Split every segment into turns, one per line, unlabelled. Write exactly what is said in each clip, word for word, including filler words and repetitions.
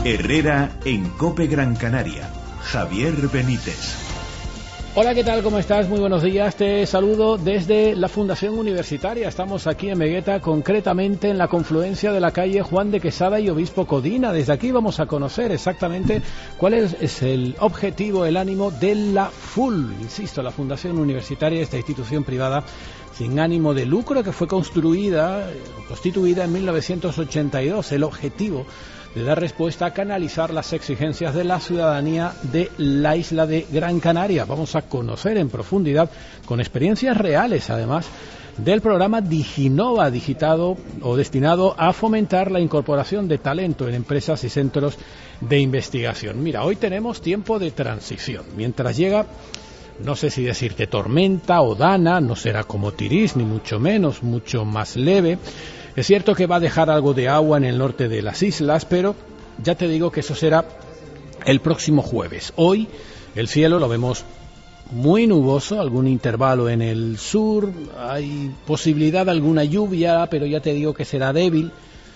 Herrera en COPE Gran Canaria. Javier Benítez.
Hola, ¿qué tal? ¿Cómo estás? Muy buenos días. Te saludo desde la Fundación Universitaria. Estamos aquí en Megueta, concretamente en la confluencia de la calle Juan de Quesada y Obispo Codina. Desde aquí vamos a conocer exactamente cuál es, es el objetivo, el ánimo de la F U L. Insisto, la Fundación Universitaria, esta institución privada sin ánimo de lucro que fue construida, constituida en mil novecientos ochenta y dos. El objetivo de dar respuesta a canalizar las exigencias de la ciudadanía de la isla de Gran Canaria. Vamos a conocer en profundidad, con experiencias reales además, del programa Diginova, digitado o destinado a fomentar la incorporación de talento en empresas y centros de investigación. Mira, hoy tenemos tiempo de transición. Mientras llega, no sé si decirte tormenta o dana, no será como Tirís, ni mucho menos, mucho más leve. Es cierto que va a dejar algo de agua en el norte de las islas, pero ya te digo que eso será el próximo jueves. Hoy el cielo lo vemos muy nuboso, algún intervalo en el sur, hay posibilidad de alguna lluvia, pero ya te digo que será débil,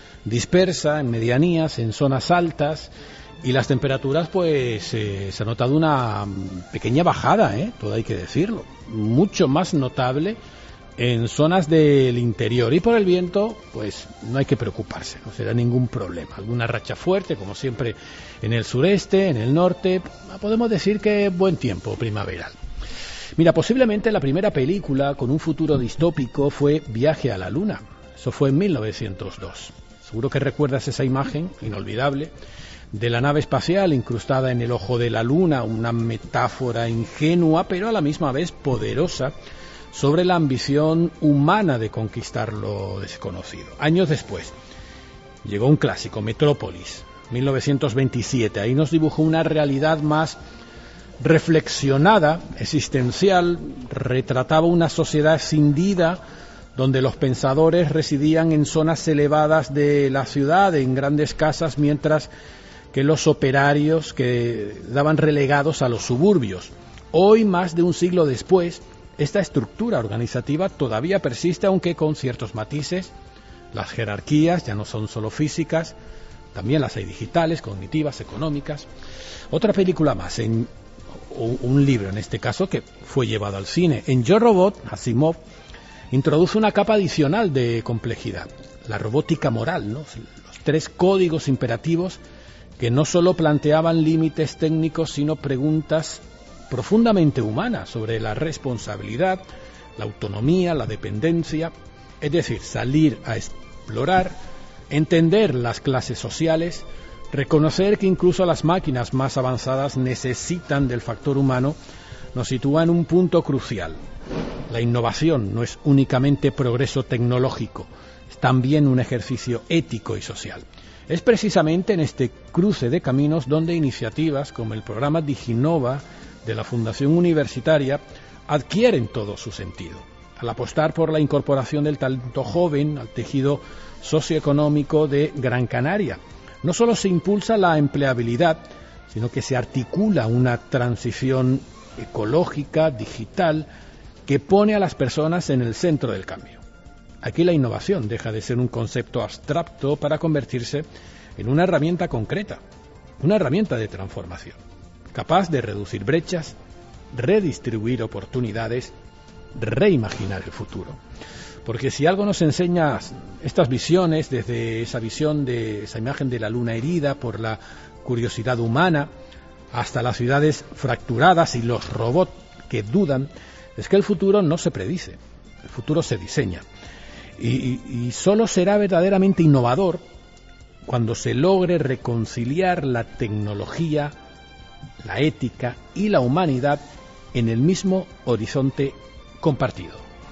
dispersa en medianías, en zonas altas, y las temperaturas pues eh, se ha notado una pequeña bajada, ¿eh? Todo hay que decirlo, mucho más notable en zonas del interior, y por el viento pues no hay que preocuparse, no será ningún problema. Alguna racha fuerte como siempre en el sureste, en el norte, podemos decir que buen tiempo primaveral. Mira, posiblemente la primera película con un futuro distópico fue Viaje a la Luna. Eso fue en mil novecientos dos. Seguro que recuerdas esa imagen inolvidable de la nave espacial incrustada en el ojo de la Luna, una metáfora ingenua pero a la misma vez poderosa sobre la ambición humana de conquistar lo desconocido. Años después llegó un clásico, Metrópolis, mil novecientos veintisiete. Ahí nos dibujó una realidad más reflexionada, existencial, retrataba una sociedad escindida donde los pensadores residían en zonas elevadas de la ciudad, en grandes casas, mientras que los operarios quedaban relegados a los suburbios. Hoy, más de un siglo después, esta estructura organizativa todavía persiste, aunque con ciertos matices. Las jerarquías ya no son solo físicas, también las hay digitales, cognitivas, económicas. Otra película más, en, un libro en este caso, que fue llevado al cine. En Yo Robot, Asimov introduce una capa adicional de complejidad, la robótica moral, ¿no? Los tres códigos imperativos que no solo planteaban límites técnicos, sino preguntas profundamente humana sobre la responsabilidad, la autonomía, la dependencia, es decir, salir a explorar, entender las clases sociales, reconocer que incluso las máquinas más avanzadas necesitan del factor humano, nos sitúa en un punto crucial. La innovación no es únicamente progreso tecnológico, es también un ejercicio ético y social. Es precisamente en este cruce de caminos donde iniciativas como el programa Diginova de la Fundación Universitaria adquieren todo su sentido. Al apostar por la incorporación del talento joven al tejido socioeconómico de Gran Canaria, no solo se impulsa la empleabilidad, sino que se articula una transición ecológica, digital, que pone a las personas en el centro del cambio. Aquí la innovación deja de ser un concepto abstracto para convertirse en una herramienta concreta, una herramienta de transformación, capaz de reducir brechas, redistribuir oportunidades, reimaginar el futuro. Porque si algo nos enseña estas visiones, desde esa visión de esa imagen de la luna herida por la curiosidad humana, hasta las ciudades fracturadas y los robots que dudan, es que el futuro no se predice, el futuro se diseña. Y, y, y solo será verdaderamente innovador cuando se logre reconciliar la tecnología, la ética y la humanidad en el mismo horizonte compartido.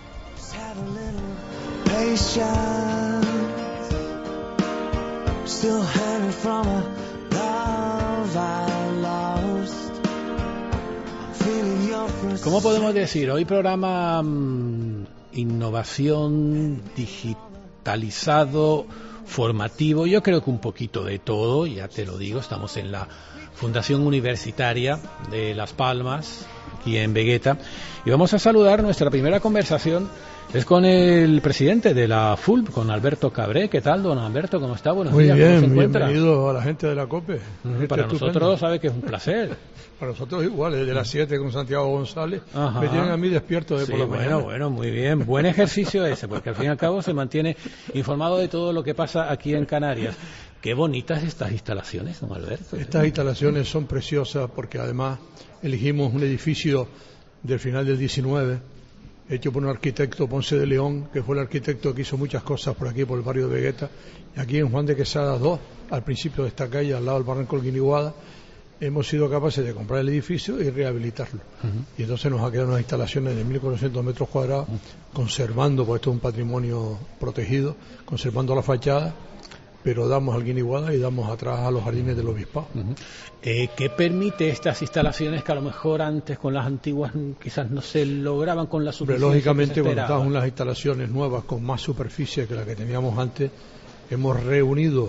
¿Cómo podemos decir? Hoy programa mmm, innovación, digitalizado, formativo, yo creo que un poquito de todo, ya te lo digo, estamos en la Fundación Universitaria de Las Palmas, aquí en Vegueta. Y vamos a saludar, nuestra primera conversación es con el presidente de la F U L P, con Alberto Cabré. ¿Qué tal, don Alberto? ¿Cómo está? Buenos
Muy
días.
bien,
¿Cómo se encuentra?
Bienvenido a la gente de la COPE.
Uh-huh. Para nosotros sabe que es un placer.
Para nosotros igual, desde las siete con Santiago González.
Ajá.
Me tienen a mí despierto de
sí,
por la
bueno,
mañana.
Bueno, muy bien. Buen ejercicio ese, porque al fin y al cabo se mantiene informado de todo lo que pasa aquí en Canarias. Qué bonitas estas instalaciones, don Alberto.
Estas ¿sí? instalaciones son preciosas porque además elegimos un edificio del final del diecinueve, hecho por un arquitecto, Ponce de León, que fue el arquitecto que hizo muchas cosas por aquí, por el barrio de Vegueta. Y aquí en Juan de Quesada dos, al principio de esta calle, al lado del barranco del Guiniguada, hemos sido capaces de comprar el edificio y rehabilitarlo. Uh-huh. Y entonces nos ha quedado unas instalaciones de mil cuatrocientos metros cuadrados, uh-huh. conservando, porque esto es un patrimonio protegido, conservando la fachada, pero damos al Guiniguada y damos atrás a los jardines del obispado. Uh-huh.
Eh, ¿Qué permite estas instalaciones que a lo mejor antes con las antiguas quizás no se lograban con la superficie?
Lógicamente, cuando estamos en las instalaciones nuevas con más superficie que la que teníamos antes, hemos reunido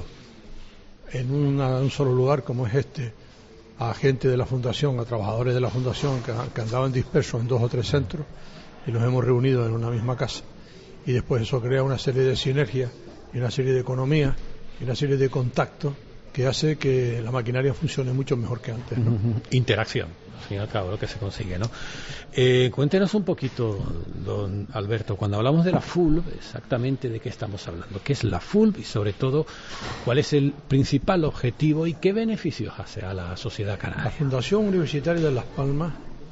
en una, un solo lugar como es este a gente de la Fundación, a trabajadores de la Fundación que, que andaban dispersos en dos o tres centros, y los hemos reunido en una misma casa. Y después eso crea una serie de sinergias y una serie de economías y una serie de contactos que hace que la maquinaria funcione mucho mejor que antes, ¿no?
Uh-huh. Interacción, al fin y al cabo, lo que se consigue, ¿no? Eh, cuéntenos un poquito, don Alberto, cuando hablamos de la F U L P, exactamente de qué estamos hablando, qué es la F U L P y sobre todo cuál es el principal objetivo y qué beneficios hace a la sociedad canaria.
La Fundación Universitaria de Las Palmas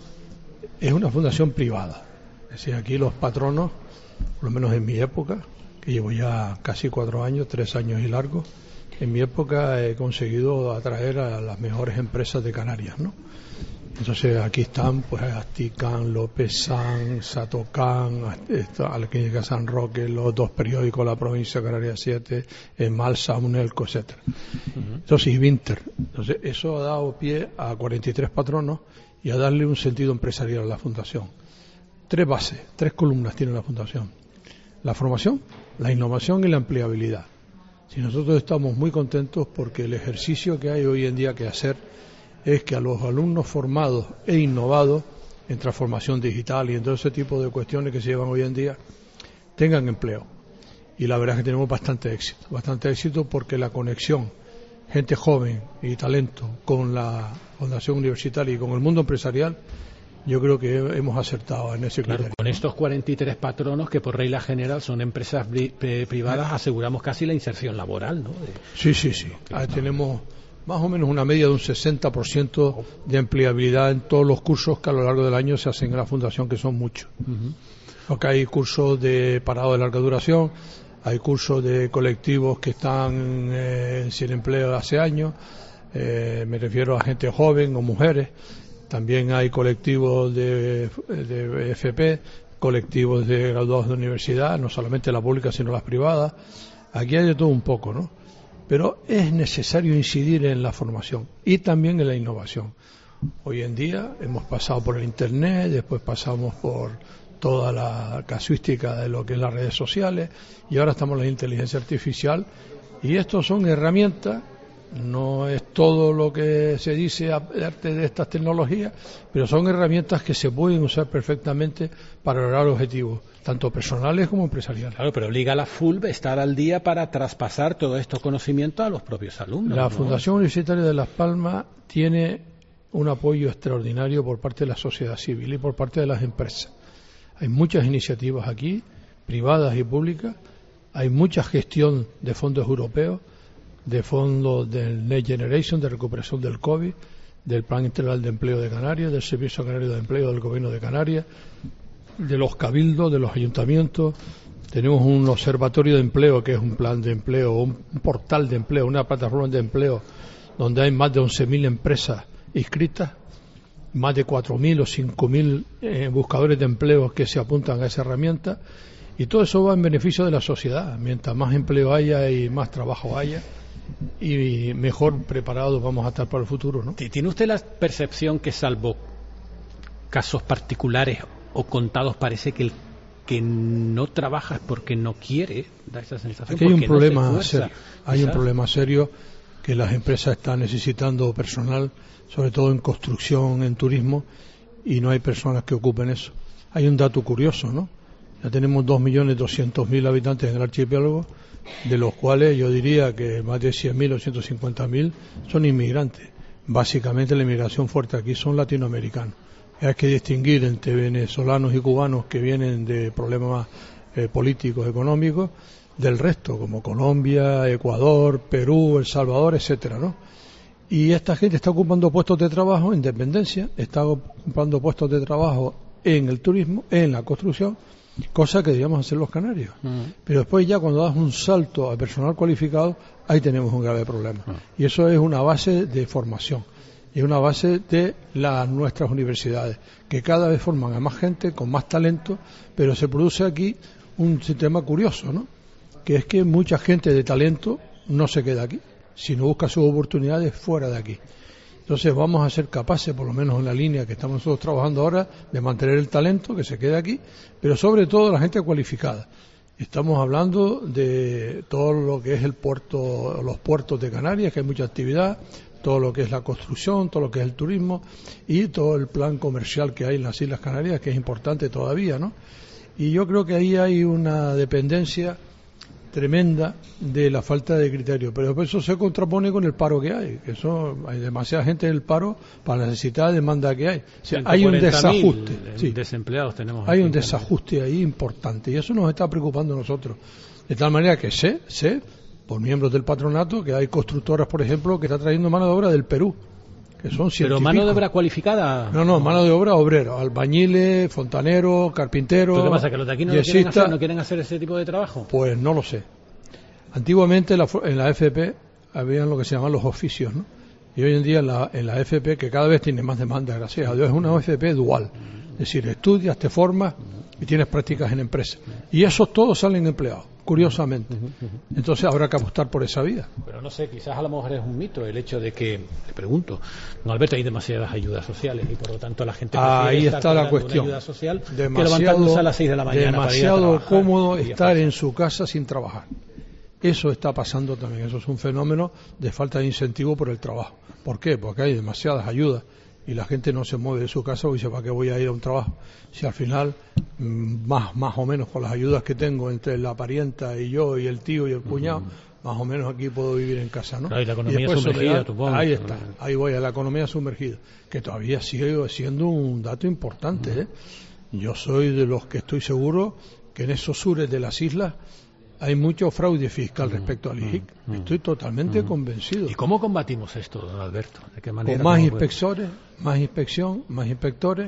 es una fundación privada, es decir, aquí los patronos, por lo menos en mi época, que llevo ya casi cuatro años, tres años y largo, en mi época he conseguido atraer a las mejores empresas de Canarias, ¿no? Entonces aquí están pues Astican, López San, Satocán, la Clínica San Roque, los dos periódicos, La Provincia, Canarias siete, Malsa, Unelco, etcétera. Uh-huh. Entonces, y Vinter. Entonces eso ha dado pie a cuarenta y tres patronos y a darle un sentido empresarial a la fundación. Tres bases, tres columnas tiene la fundación: la formación, la innovación y la empleabilidad. Si nosotros estamos muy contentos porque el ejercicio que hay hoy en día que hacer es que a los alumnos formados e innovados en transformación digital y en todo ese tipo de cuestiones que se llevan hoy en día tengan empleo. Y la verdad es que tenemos bastante éxito, bastante éxito porque la conexión gente joven y talento con la Fundación Universitaria y con el mundo empresarial, yo creo que hemos acertado en ese criterio.
Claro, con estos cuarenta y tres patronos que por regla general son empresas privadas, aseguramos casi la inserción laboral, ¿no? De...
Sí, sí, sí. Ahí tenemos más o menos una media de un sesenta por ciento de empleabilidad en todos los cursos que a lo largo del año se hacen en la Fundación, que son muchos. Uh-huh. Porque hay cursos de parado de larga duración, hay cursos de colectivos que están eh, sin empleo hace años, eh, me refiero a gente joven o mujeres. También hay colectivos de, de F P, colectivos de graduados de universidad, no solamente la pública sino las privadas. Aquí hay de todo un poco, ¿no? Pero es necesario incidir en la formación y también en la innovación. Hoy en día hemos pasado por el Internet, después pasamos por toda la casuística de lo que es las redes sociales y ahora estamos en la inteligencia artificial, y estos son herramientas. No es todo lo que se dice aparte de estas tecnologías, pero son herramientas que se pueden usar perfectamente para lograr objetivos, tanto personales como empresariales.
Claro, pero obliga a la F U L P a estar al día para traspasar todos estos conocimientos a los propios alumnos.
La
¿no?
Fundación Universitaria de Las Palmas tiene un apoyo extraordinario por parte de la sociedad civil y por parte de las empresas. Hay muchas iniciativas aquí, privadas y públicas, hay mucha gestión de fondos europeos, de fondos del Next Generation, de recuperación del COVID, del Plan Integral de Empleo de Canarias, del Servicio Canario de Empleo del Gobierno de Canarias, de los cabildos, de los ayuntamientos. Tenemos un observatorio de empleo que es un plan de empleo, un portal de empleo, una plataforma de empleo donde hay más de once mil empresas inscritas, más de cuatro mil o cinco mil eh, buscadores de empleo que se apuntan a esa herramienta, y todo eso va en beneficio de la sociedad. Mientras más empleo haya y más trabajo haya, y mejor preparados vamos a estar para el futuro, ¿no?
¿Tiene usted la percepción que, salvo casos particulares o contados, parece que el que no trabaja es porque no quiere? Da esa sensación.
Aquí hay un problema
no se
serio. Hay un problema serio que las empresas están necesitando personal, sobre todo en construcción, en turismo, y no hay personas que ocupen eso. Hay un dato curioso, ¿no? Ya tenemos dos millones doscientos mil habitantes en el archipiélago, de los cuales yo diría que más de cien mil o ciento cincuenta mil son inmigrantes. Básicamente la inmigración fuerte aquí son latinoamericanos. Hay que distinguir entre venezolanos y cubanos que vienen de problemas eh, políticos, económicos, del resto, como Colombia, Ecuador, Perú, El Salvador, etcétera, ¿no? Y esta gente está ocupando puestos de trabajo en dependencia, está ocupando puestos de trabajo en el turismo, en la construcción, cosa que debíamos hacer los canarios. Uh-huh. Pero después ya cuando das un salto a personal cualificado, ahí tenemos un grave problema. Uh-huh. Y eso es una base de formación, y es una base de las nuestras universidades, que cada vez forman a más gente con más talento, pero se produce aquí un sistema curioso, ¿no? Que es que mucha gente de talento no se queda aquí, sino busca sus oportunidades fuera de aquí. Entonces vamos a ser capaces, por lo menos en la línea que estamos nosotros trabajando ahora, de mantener el talento que se quede aquí, pero sobre todo la gente cualificada. Estamos hablando de todo lo que es el puerto, los puertos de Canarias, que hay mucha actividad, todo lo que es la construcción, todo lo que es el turismo y todo el plan comercial que hay en las Islas Canarias, que es importante todavía, ¿no? Y yo creo que ahí hay una dependencia tremenda de la falta de criterio, pero después eso se contrapone con el paro que hay, que eso hay demasiada gente en el paro para la necesidad de demanda que hay. O sea, hay un desajuste,
sí, desempleados tenemos.
Hay un desajuste ahí importante y eso nos está preocupando a nosotros. De tal manera que sé, sé, por miembros del patronato, que hay constructoras, por ejemplo, que están trayendo mano de obra del Perú, que son
pero mano de obra cualificada.
No, no, mano de obra obrero, albañiles, fontaneros, carpinteros.
¿Qué pasa? ¿Que los de aquí no, lo quieren hacer, no quieren hacer ese tipo de trabajo?
Pues no lo sé. Antiguamente la, en la F P habían lo que se llaman los oficios, ¿no? Y hoy en día en la, en la F P, que cada vez tiene más demanda, gracias a Dios, es una F P dual. Es decir, estudias, te formas y tienes prácticas en empresas. Y esos todos salen empleados, curiosamente. Entonces habrá que apostar por esa vía.
Pero no sé, quizás a lo mejor es un mito el hecho de que, le pregunto, don Alberto, hay demasiadas ayudas sociales y por lo tanto la gente
ahí está la cuestión.
Ayuda social
demasiado,
que levantándose a las seis de la mañana
demasiado
para ir a trabajar,
cómodo estar en su casa sin trabajar. Eso está pasando también, eso es un fenómeno de falta de incentivo por el trabajo. ¿Por qué? Porque hay demasiadas ayudas y la gente no se mueve de su casa y dice, ¿para qué voy a ir a un trabajo? Si al final, más, más o menos con las ayudas que tengo entre la parienta y yo y el tío y el cuñado, uh-huh. más o menos aquí puedo vivir en casa, ¿no?
Claro, y la economía y sumergida, supongo.
Ahí está, ahí voy a la economía sumergida, que todavía sigue siendo un dato importante, uh-huh. ¿eh? Yo soy de los que estoy seguro que en esos sures de las islas hay mucho fraude fiscal respecto al I J I C. Estoy totalmente convencido.
¿Y cómo combatimos esto, don Alberto? ¿De qué manera?
Con más inspectores, más inspección, más inspectores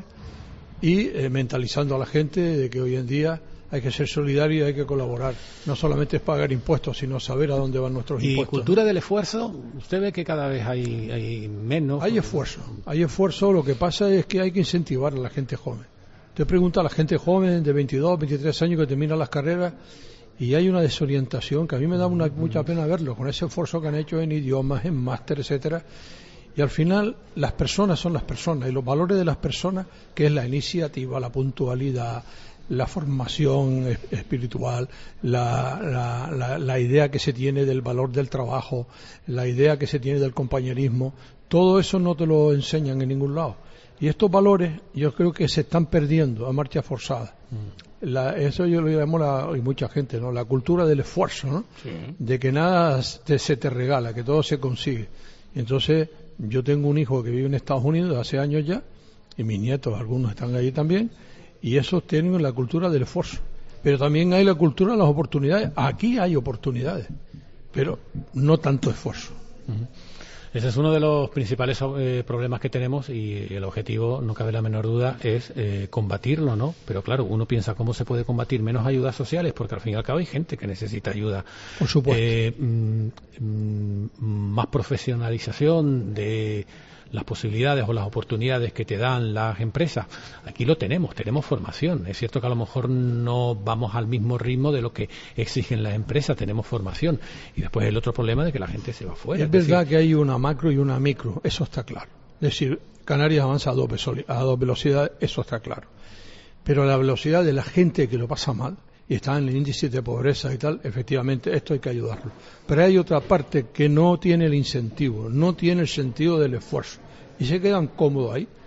y eh, mentalizando a la gente de que hoy en día hay que ser solidario y hay que colaborar. No solamente es pagar impuestos, sino saber a dónde van nuestros
¿Y
impuestos.
¿Y cultura del esfuerzo? ¿Usted ve que cada vez hay, hay menos?
Hay esfuerzo, hay esfuerzo. Lo que pasa es que hay que incentivar a la gente joven. Usted pregunta a la gente joven de veintidós, veintitrés años que termina las carreras y hay una desorientación que a mí me da una, mucha pena verlo, con ese esfuerzo que han hecho en idiomas, en máster, etcétera. Y al final las personas son las personas y los valores de las personas, que es la iniciativa, la puntualidad, la formación espiritual, la, la, la, la idea que se tiene del valor del trabajo, la idea que se tiene del compañerismo, todo eso no te lo enseñan en ningún lado. Y estos valores yo creo que se están perdiendo a marcha forzada. La, eso yo lo llamo, la, y mucha gente, ¿no? La cultura del esfuerzo, ¿no? Sí. De que nada te, se te regala, que todo se consigue. Y entonces yo tengo un hijo que vive en Estados Unidos hace años ya, y mis nietos, algunos están allí también, y esos tienen la cultura del esfuerzo. Pero también hay la cultura de las oportunidades. Aquí hay oportunidades, pero no tanto esfuerzo.
Uh-huh. Ese es uno de los principales eh, problemas que tenemos y el objetivo, no cabe la menor duda, es eh, combatirlo, ¿no? Pero claro, uno piensa cómo se puede combatir menos ayudas sociales, porque al fin y al cabo hay gente que necesita ayuda.
Por supuesto.
Eh, mm, mm, más profesionalización de las posibilidades o las oportunidades que te dan las empresas. Aquí lo tenemos, tenemos formación. Es cierto que a lo mejor no vamos al mismo ritmo de lo que exigen las empresas, tenemos formación. Y después el otro problema de que la gente se va fuera.
Es, es verdad decir... que hay una macro y una micro, eso está claro. Es decir, Canarias avanza a dos, a dos velocidades, eso está claro. Pero la velocidad de la gente que lo pasa mal y está en el índice de pobreza y tal, efectivamente, esto hay que ayudarlo. Pero hay otra parte que no tiene el incentivo, no tiene el sentido del esfuerzo, y se quedan cómodos ahí.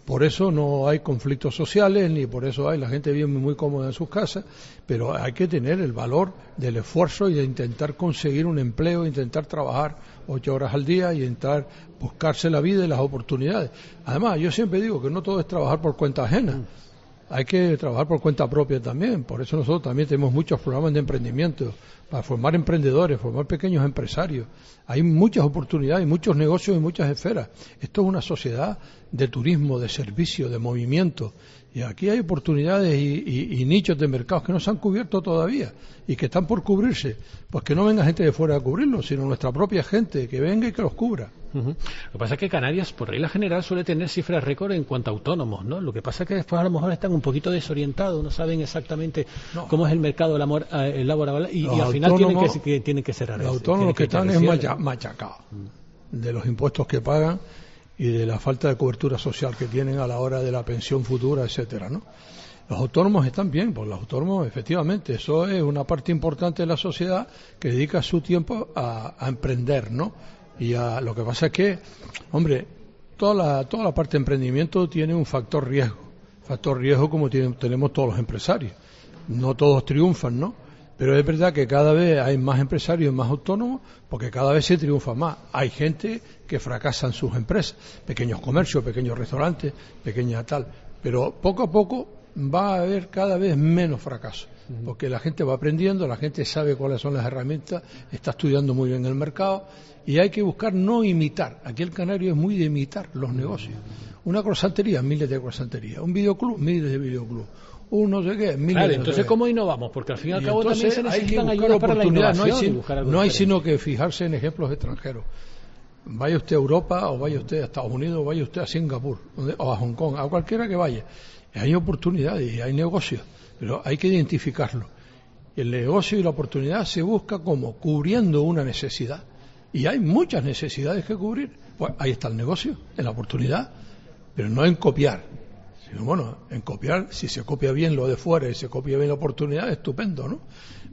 Por eso no hay conflictos sociales, ni por eso hay la gente vive muy cómoda en sus casas, pero hay que tener el valor del esfuerzo y de intentar conseguir un empleo, intentar trabajar ocho horas al día y intentar buscarse la vida y las oportunidades. Además, yo siempre digo que no todo es trabajar por cuenta ajena. Hay que trabajar por cuenta propia también. Por eso nosotros también tenemos muchos programas de emprendimiento para formar emprendedores, formar pequeños empresarios. Hay muchas oportunidades, muchos negocios y muchas esferas. Esto es una sociedad de turismo, de servicio, de movimiento. Y aquí hay oportunidades y, y, y nichos de mercados que no se han cubierto todavía y que están por cubrirse. Pues que no venga gente de fuera a cubrirlos, sino nuestra propia gente, que venga y que los cubra.
Uh-huh. Lo que pasa es que Canarias, por regla general, suele tener cifras récord en cuanto a autónomos, ¿no? Lo que pasa es que después a lo mejor están un poquito desorientados, no saben exactamente no. cómo es el mercado laboral y, y al final tienen que, que, tienen que cerrar.
Los autónomos que, que están es macha, machacados uh-huh. de los impuestos que pagan y de la falta de cobertura social que tienen a la hora de la pensión futura, etcétera, ¿no? Los autónomos están bien, porque los autónomos, efectivamente, eso es una parte importante de la sociedad que dedica su tiempo a, a emprender, ¿no? Y a, lo que pasa es que, hombre, toda la, toda la parte de emprendimiento tiene un factor riesgo, factor riesgo como tienen, tenemos todos los empresarios. No todos triunfan, ¿no? Pero es verdad que cada vez hay más empresarios y más autónomos porque cada vez se triunfa más. Hay gente que fracasa en sus empresas, pequeños comercios, pequeños restaurantes, pequeña tal. Pero poco a poco va a haber cada vez menos fracasos, porque la gente va aprendiendo, la gente sabe cuáles son las herramientas, está estudiando muy bien el mercado y hay que buscar no imitar. Aquí el canario es muy de imitar los negocios. Una croissantería, miles de croissanterías. Un videoclub, miles de videoclubs. Un no sé qué, miles
claro,
de
entonces ¿cómo innovamos? Porque al fin y al cabo
entonces
también se necesitan
hay que
ayudas para la innovación.
No hay, sin, no hay sino que fijarse en ejemplos extranjeros. Vaya usted a Europa, o vaya usted a Estados Unidos, o vaya usted a Singapur, o a Hong Kong, a cualquiera que vaya. Hay oportunidades y hay negocios, pero hay que identificarlo. El negocio y la oportunidad se busca como cubriendo una necesidad. Y hay muchas necesidades que cubrir. Pues ahí está el negocio, en la oportunidad, pero no en copiar. Sino, bueno, en copiar, si se copia bien lo de fuera y se copia bien la oportunidad, estupendo, ¿no?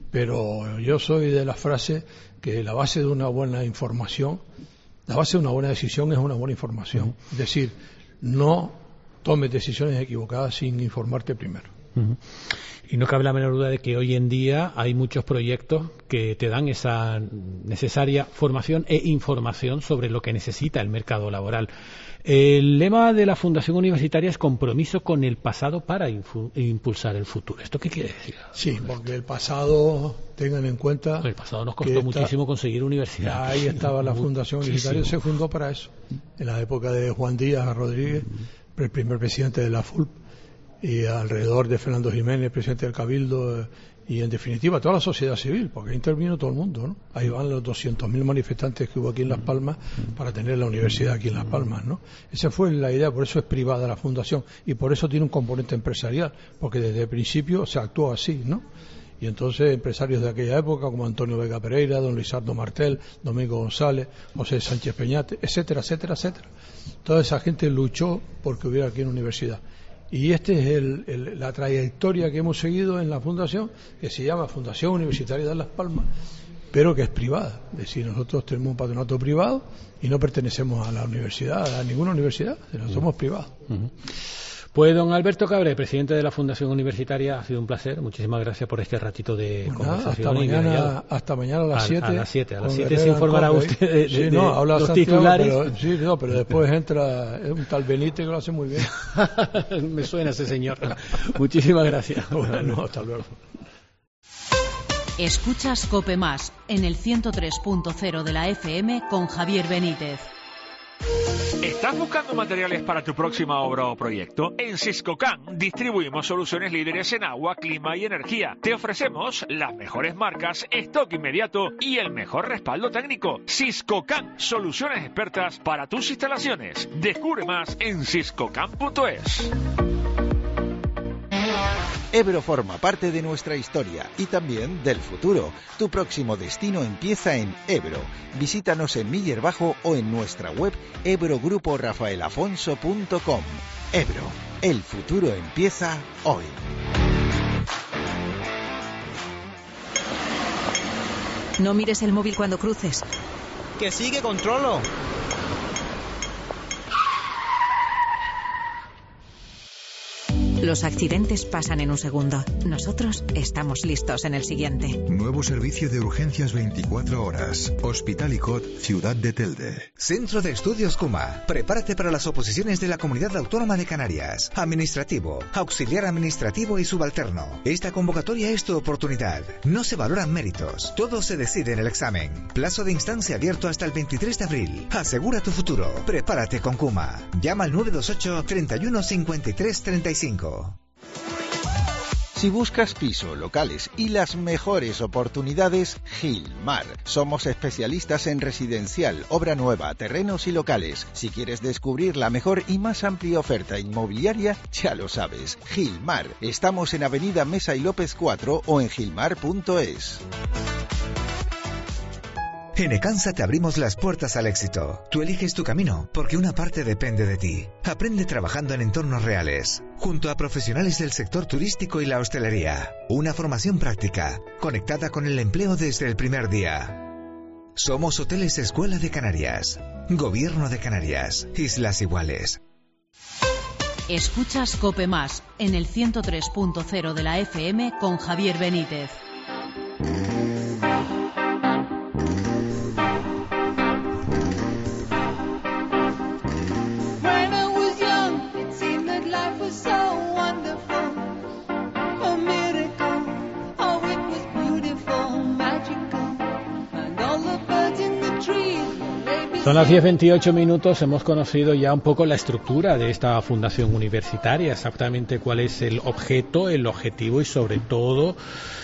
Pero yo soy de la frase que la base de una buena información, la base de una buena decisión es una buena información. Uh-huh. Es decir, no tomes decisiones equivocadas sin informarte primero.
Uh-huh. Y no cabe la menor duda de que hoy en día hay muchos proyectos que te dan esa necesaria formación e información sobre lo que necesita el mercado laboral. El lema de la Fundación Universitaria es compromiso con el pasado para infu- impulsar el futuro. ¿Esto qué quiere decir?
Sí, porque el pasado, tengan en cuenta...
El pasado nos costó muchísimo está, conseguir universidad.
Ahí estaba la Fundación Universitaria, muchísimo. Se fundó para eso. En la época de Juan Díaz Rodríguez, el primer presidente de la F U L P, y alrededor de Fernando Jiménez, presidente del Cabildo, y en definitiva toda la sociedad civil, porque intervino todo el mundo, ¿no? Ahí van los doscientos mil manifestantes que hubo aquí en Las Palmas para tener la universidad aquí en Las Palmas, ¿no? Esa fue la idea, por eso es privada la fundación y por eso tiene un componente empresarial, porque desde el principio se actuó así, ¿no? Y entonces empresarios de aquella época como Antonio Vega Pereira, don Lisardo Martel, Domingo González, José Sánchez Peñate, etcétera, etcétera, etcétera. Toda esa gente luchó porque hubiera aquí una universidad. Y esta es el, el, la trayectoria que hemos seguido en la fundación, que se llama Fundación Universitaria de Las Palmas, pero que es privada. Es decir, nosotros tenemos un patronato privado y no pertenecemos a la universidad, a ninguna universidad, sino somos privados.
Uh-huh. Pues don Alberto Cabré, presidente de la Fundación Universitaria, ha sido un placer. Muchísimas gracias por este ratito de bueno, conversación.
Hasta mañana, hasta mañana a las siete.
A, a las siete, a las siete se informará usted de, de,
sí, no, habla
los
Santiago,
titulares.
Pero, sí, no, pero después entra un tal Benítez que lo hace muy bien.
Me suena ese señor. Muchísimas gracias.
Bueno, hasta luego.
Escuchas COPE Más en el ciento tres punto cero de la F M con Javier Benítez.
¿Estás buscando materiales para tu próxima obra o proyecto? En Siscocan distribuimos soluciones líderes en agua, clima y energía. Te ofrecemos las mejores marcas, stock inmediato y el mejor respaldo técnico. Siscocan, soluciones expertas para tus instalaciones. Descubre más en siscocan punto es.
Ebro forma parte de nuestra historia y también del futuro. Tu próximo destino empieza en Ebro. Visítanos en Miller Bajo o en nuestra web ebro grupo rafael afonso punto com. Ebro, el futuro empieza hoy.
No mires el móvil cuando cruces.
Que sí, que controlo.
Los accidentes pasan en un segundo. Nosotros estamos listos en el siguiente.
Nuevo servicio de urgencias veinticuatro horas. Hospital Icod, Ciudad de Telde.
Centro de Estudios CUMA. Prepárate para las oposiciones de la Comunidad Autónoma de Canarias. Administrativo, auxiliar administrativo y subalterno. Esta convocatoria es tu oportunidad. No se valoran méritos. Todo se decide en el examen. Plazo de instancia abierto hasta el veintitrés de abril. Asegura tu futuro. Prepárate con CUMA. Llama al nueve dos ocho, treinta y uno, cincuenta y tres, treinta y cinco.
Si buscas piso, locales y las mejores oportunidades, Gilmar. Somos especialistas en residencial, obra nueva, terrenos y locales. Si quieres descubrir la mejor y más amplia oferta inmobiliaria, ya lo sabes. Gilmar. Estamos en Avenida Mesa y López cuatro o en gilmar punto es.
En Ecansa te abrimos las puertas al éxito. Tú eliges tu camino, porque una parte depende de ti. Aprende trabajando en entornos reales, junto a profesionales del sector turístico y la hostelería. Una formación práctica, conectada con el empleo desde el primer día. Somos Hoteles Escuela de Canarias, Gobierno de Canarias, Islas Iguales.
Escuchas COPE Más, en el ciento tres punto cero de la F M con Javier Benítez.
Son las diez veintiocho minutos, hemos conocido ya un poco la estructura de esta fundación universitaria, exactamente cuál es el objeto, el objetivo y sobre todo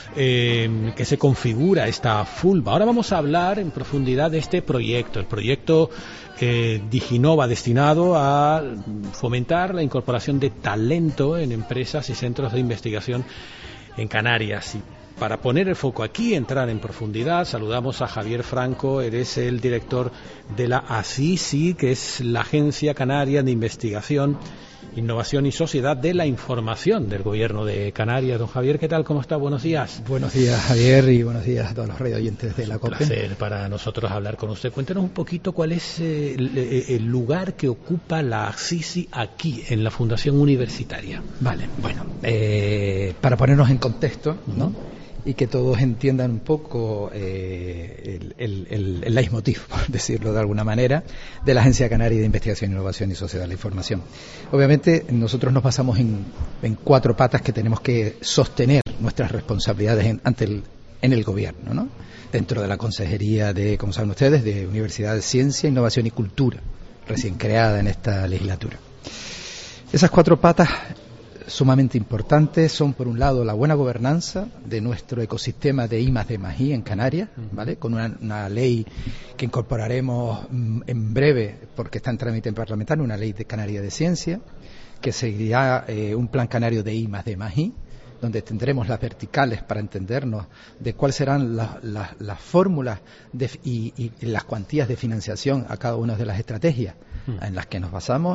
eh, que se configura esta FULBA. Ahora vamos a hablar en profundidad de este proyecto, el proyecto eh, Diginova, destinado a fomentar la incorporación de talento en empresas y centros de investigación en Canarias. Y para poner el foco aquí, entrar en profundidad, saludamos a Javier Franco. Eres el director de la ACICI, que es la Agencia Canaria de Investigación, Innovación y Sociedad de la Información del Gobierno de Canarias. Don Javier, ¿qué tal? ¿Cómo está? Buenos días.
Buenos días, Javier, y buenos días a todos los radioyentes de la COPE.
Un placer para nosotros hablar con usted. Cuéntenos un poquito cuál es eh, el, el lugar que ocupa la ACICI aquí, en la Fundación Universitaria.
Vale, bueno, eh, para ponernos en contexto, ¿no? Uh-huh. Y que todos entiendan un poco eh, el, el, el, el leitmotiv, por decirlo de alguna manera, de la Agencia Canaria de Investigación, Innovación y Sociedad de la Información. Obviamente nosotros nos basamos en, en cuatro patas que tenemos que sostener nuestras responsabilidades en, ante el, en el gobierno, ¿no? Dentro de la Consejería de, como saben ustedes, de Universidad de Ciencia, Innovación y Cultura, recién creada en esta legislatura. Esas cuatro patas sumamente importantes son, por un lado, la buena gobernanza de nuestro ecosistema de I más D más I en Canarias, ¿vale? Con una, una ley que incorporaremos en breve, porque está en trámite parlamentario, una ley de Canaria de Ciencia, que seguirá eh, un plan canario de I más D más I, donde tendremos las verticales para entendernos de cuáles serán las, las, las fórmulas de, y, y las cuantías de financiación a cada una de las estrategias uh-huh. en las que nos basamos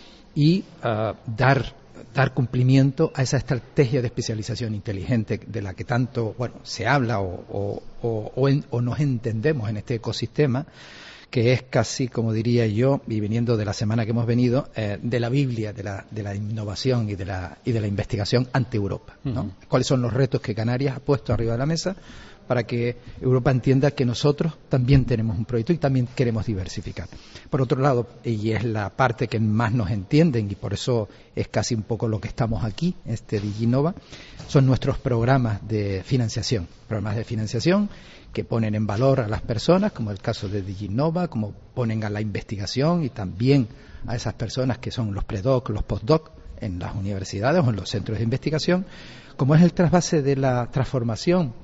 y uh, dar dar cumplimiento a esa estrategia de especialización inteligente de la que tanto bueno se habla o, o, o, o, en, o nos entendemos en este ecosistema, que es casi, como diría yo, y viniendo de la semana que hemos venido, eh, de la Biblia de la, de la innovación y de la, y de la investigación ante Europa, ¿no? Uh-huh. ¿Cuáles son los retos que Canarias ha puesto arriba de la mesa para que Europa entienda que nosotros también tenemos un proyecto y también queremos diversificar? Por otro lado, y es la parte que más nos entienden, y por eso es casi un poco lo que estamos aquí, este Diginova, son nuestros programas de financiación, programas de financiación que ponen en valor a las personas, como el caso de Diginova, como ponen a la investigación y también a esas personas que son los predoc, los postdoc en las universidades o en los centros de investigación, como es el trasvase de la transformación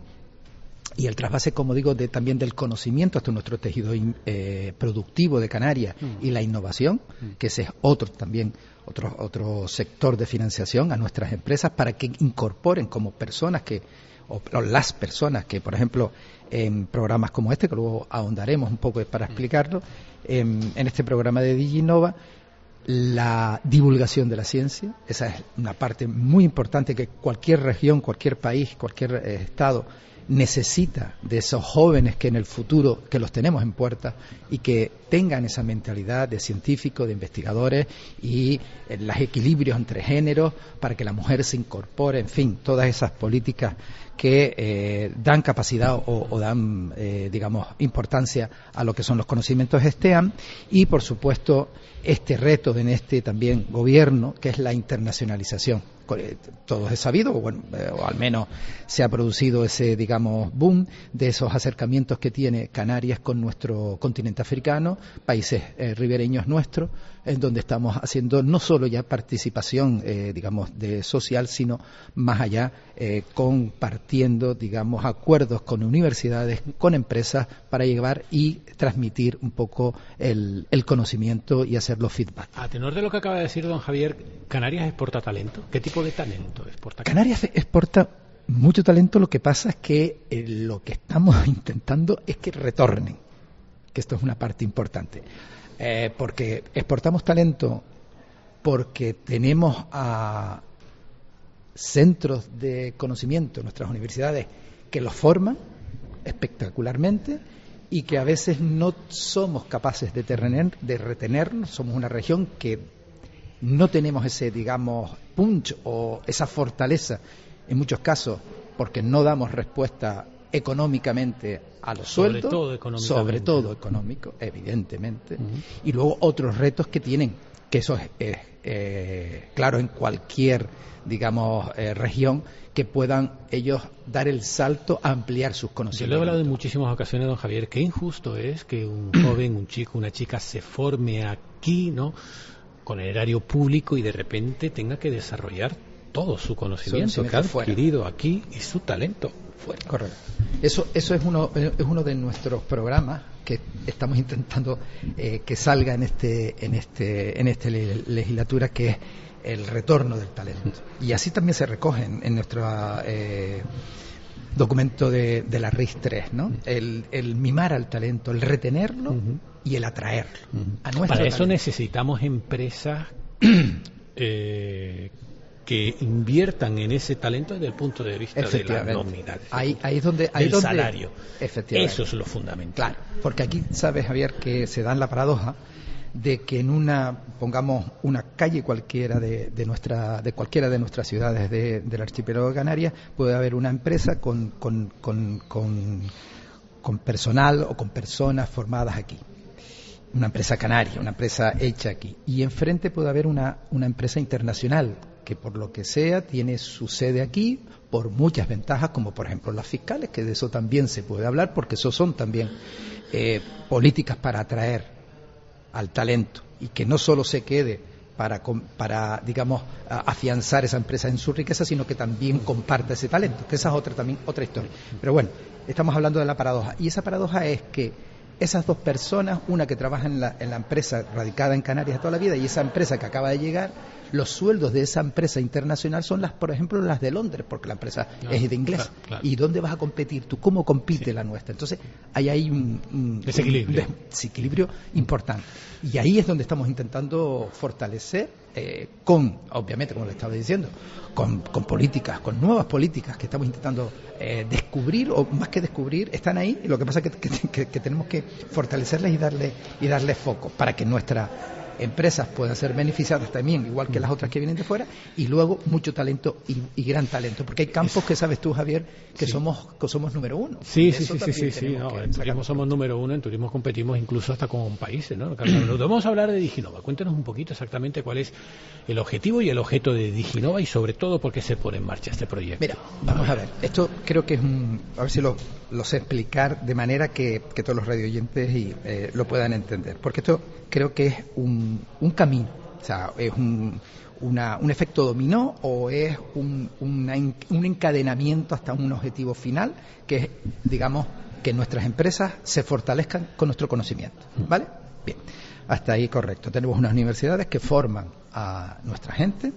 y el trasvase, como digo, de, también del conocimiento hasta nuestro tejido eh, productivo de Canarias mm. y la innovación, mm. que ese es otro también otro otro sector de financiación a nuestras empresas para que incorporen como personas que o, o las personas que, por ejemplo, en programas como este, que luego ahondaremos un poco para explicarlo, en, en este programa de Diginova, la divulgación de la ciencia, esa es una parte muy importante que cualquier región, cualquier país, cualquier eh, estado necesita de esos jóvenes que en el futuro, que los tenemos en puerta y que tengan esa mentalidad de científicos, de investigadores y eh, los equilibrios entre géneros para que la mujer se incorpore, en fin, todas esas políticas que eh, dan capacidad o, o dan, eh, digamos, importancia a lo que son los conocimientos STEAM y, por supuesto, este reto en este también gobierno, que es la internacionalización. Todos es sabido, o, bueno, eh, o al menos se ha producido ese, digamos, boom de esos acercamientos que tiene Canarias con nuestro continente africano, países eh, ribereños nuestros, en donde estamos haciendo no solo ya participación, eh, digamos, de social, sino más allá, eh, compartiendo, digamos, acuerdos con universidades, con empresas, para llevar y transmitir un poco el, el conocimiento y hacer los feedback.
A tenor de lo que acaba de decir don Javier, ¿Canarias exporta talento? ¿Qué tipo de talento exporta
Canarias? Canarias exporta mucho talento, lo que pasa es que eh, lo que estamos intentando es que retornen, que esto es una parte importante, eh, porque exportamos talento porque tenemos a centros de conocimiento, nuestras universidades, que los forman espectacularmente y que a veces no somos capaces de, tener, de retenernos. Somos una región que no tenemos ese, digamos, punch o esa fortaleza en muchos casos porque no damos respuesta económicamente a los
sobre
sueldos,
todo económicamente.
sobre todo económico, evidentemente, uh-huh. Y luego otros retos que tienen, que eso es, es eh, claro en cualquier, digamos, eh, región, que puedan ellos dar el salto a ampliar sus conocimientos.
Yo le he hablado en muchísimas ocasiones, don Javier, qué injusto es que un joven, un chico, una chica se forme aquí, ¿no?, con el erario público y de repente tenga que desarrollar todo su conocimiento que ha adquirido fuera. Aquí y su talento fuera.
Correcto. Eso, eso es uno, es uno de nuestros programas que estamos intentando eh, que salga en este, en este, en esta legislatura, que es el retorno del talento. Y así también se recoge en, en nuestro eh, documento de, de la R I S tres, ¿no? El, el mimar al talento, el retenerlo uh-huh. y el atraerlo uh-huh. a nuestro
Para eso
talento.
necesitamos empresas eh, que inviertan en ese talento desde el punto de vista de la nómina,
ahí, ahí es donde, ahí
el
donde,
salario.
Efectivamente.
Eso es lo fundamental.
Claro, porque aquí sabes, Javier, que se da la paradoja de que en una, pongamos una calle cualquiera de, de nuestra, de cualquiera de nuestras ciudades de, del archipiélago de Canarias, puede haber una empresa con, con, con, con, con personal o con personas formadas aquí. Una empresa canaria, una empresa hecha aquí. Y enfrente puede haber una, una empresa internacional que por lo que sea tiene su sede aquí por muchas ventajas, como por ejemplo las fiscales, que de eso también se puede hablar, porque eso son también eh, políticas para atraer al talento y que no solo se quede para, para digamos, afianzar esa empresa en su riqueza, sino que también comparta ese talento, que esa es otra, también otra historia. Pero bueno, estamos hablando de la paradoja, y esa paradoja es que esas dos personas, una que trabaja en la, en la empresa radicada en Canarias toda la vida y esa empresa que acaba de llegar, los sueldos de esa empresa internacional son las, por ejemplo, las de Londres, porque la empresa no, es de inglés. Claro, claro. ¿Y dónde vas a competir tú? ¿Cómo compite sí. la nuestra? Entonces, ahí hay un, un
desequilibrio.
Un desequilibrio importante. Y ahí es donde estamos intentando fortalecer, eh, con, obviamente, como le estaba diciendo, con, con políticas, con nuevas políticas que estamos intentando eh, descubrir, o más que descubrir, están ahí. Lo que pasa es que, que, que, que tenemos que fortalecerlas y darle, y darle foco para que nuestra empresas puedan ser beneficiadas también, igual que las otras que vienen de fuera, y luego mucho talento y, y gran talento, porque hay campos que sabes tú, Javier, que sí. somos que somos número uno.
Sí, sí, sí, sí, sí, sí. No, en turismo somos número uno, en turismo competimos incluso hasta con países, ¿no? Vamos a hablar de Diginova. Cuéntanos un poquito exactamente cuál es el objetivo y el objeto de Diginova y sobre todo por qué se pone en marcha este proyecto.
Mira, vamos a ver, esto creo que es un, a ver si lo, lo sé explicar de manera que, que todos los radioyentes y, eh, lo puedan entender, porque esto creo que es un, un camino, o sea, es un, una, un efecto dominó o es un, una, un encadenamiento hasta un objetivo final, que es, digamos, que nuestras empresas se fortalezcan con nuestro conocimiento, ¿vale? Bien, hasta ahí correcto. Tenemos unas universidades que forman a nuestra gente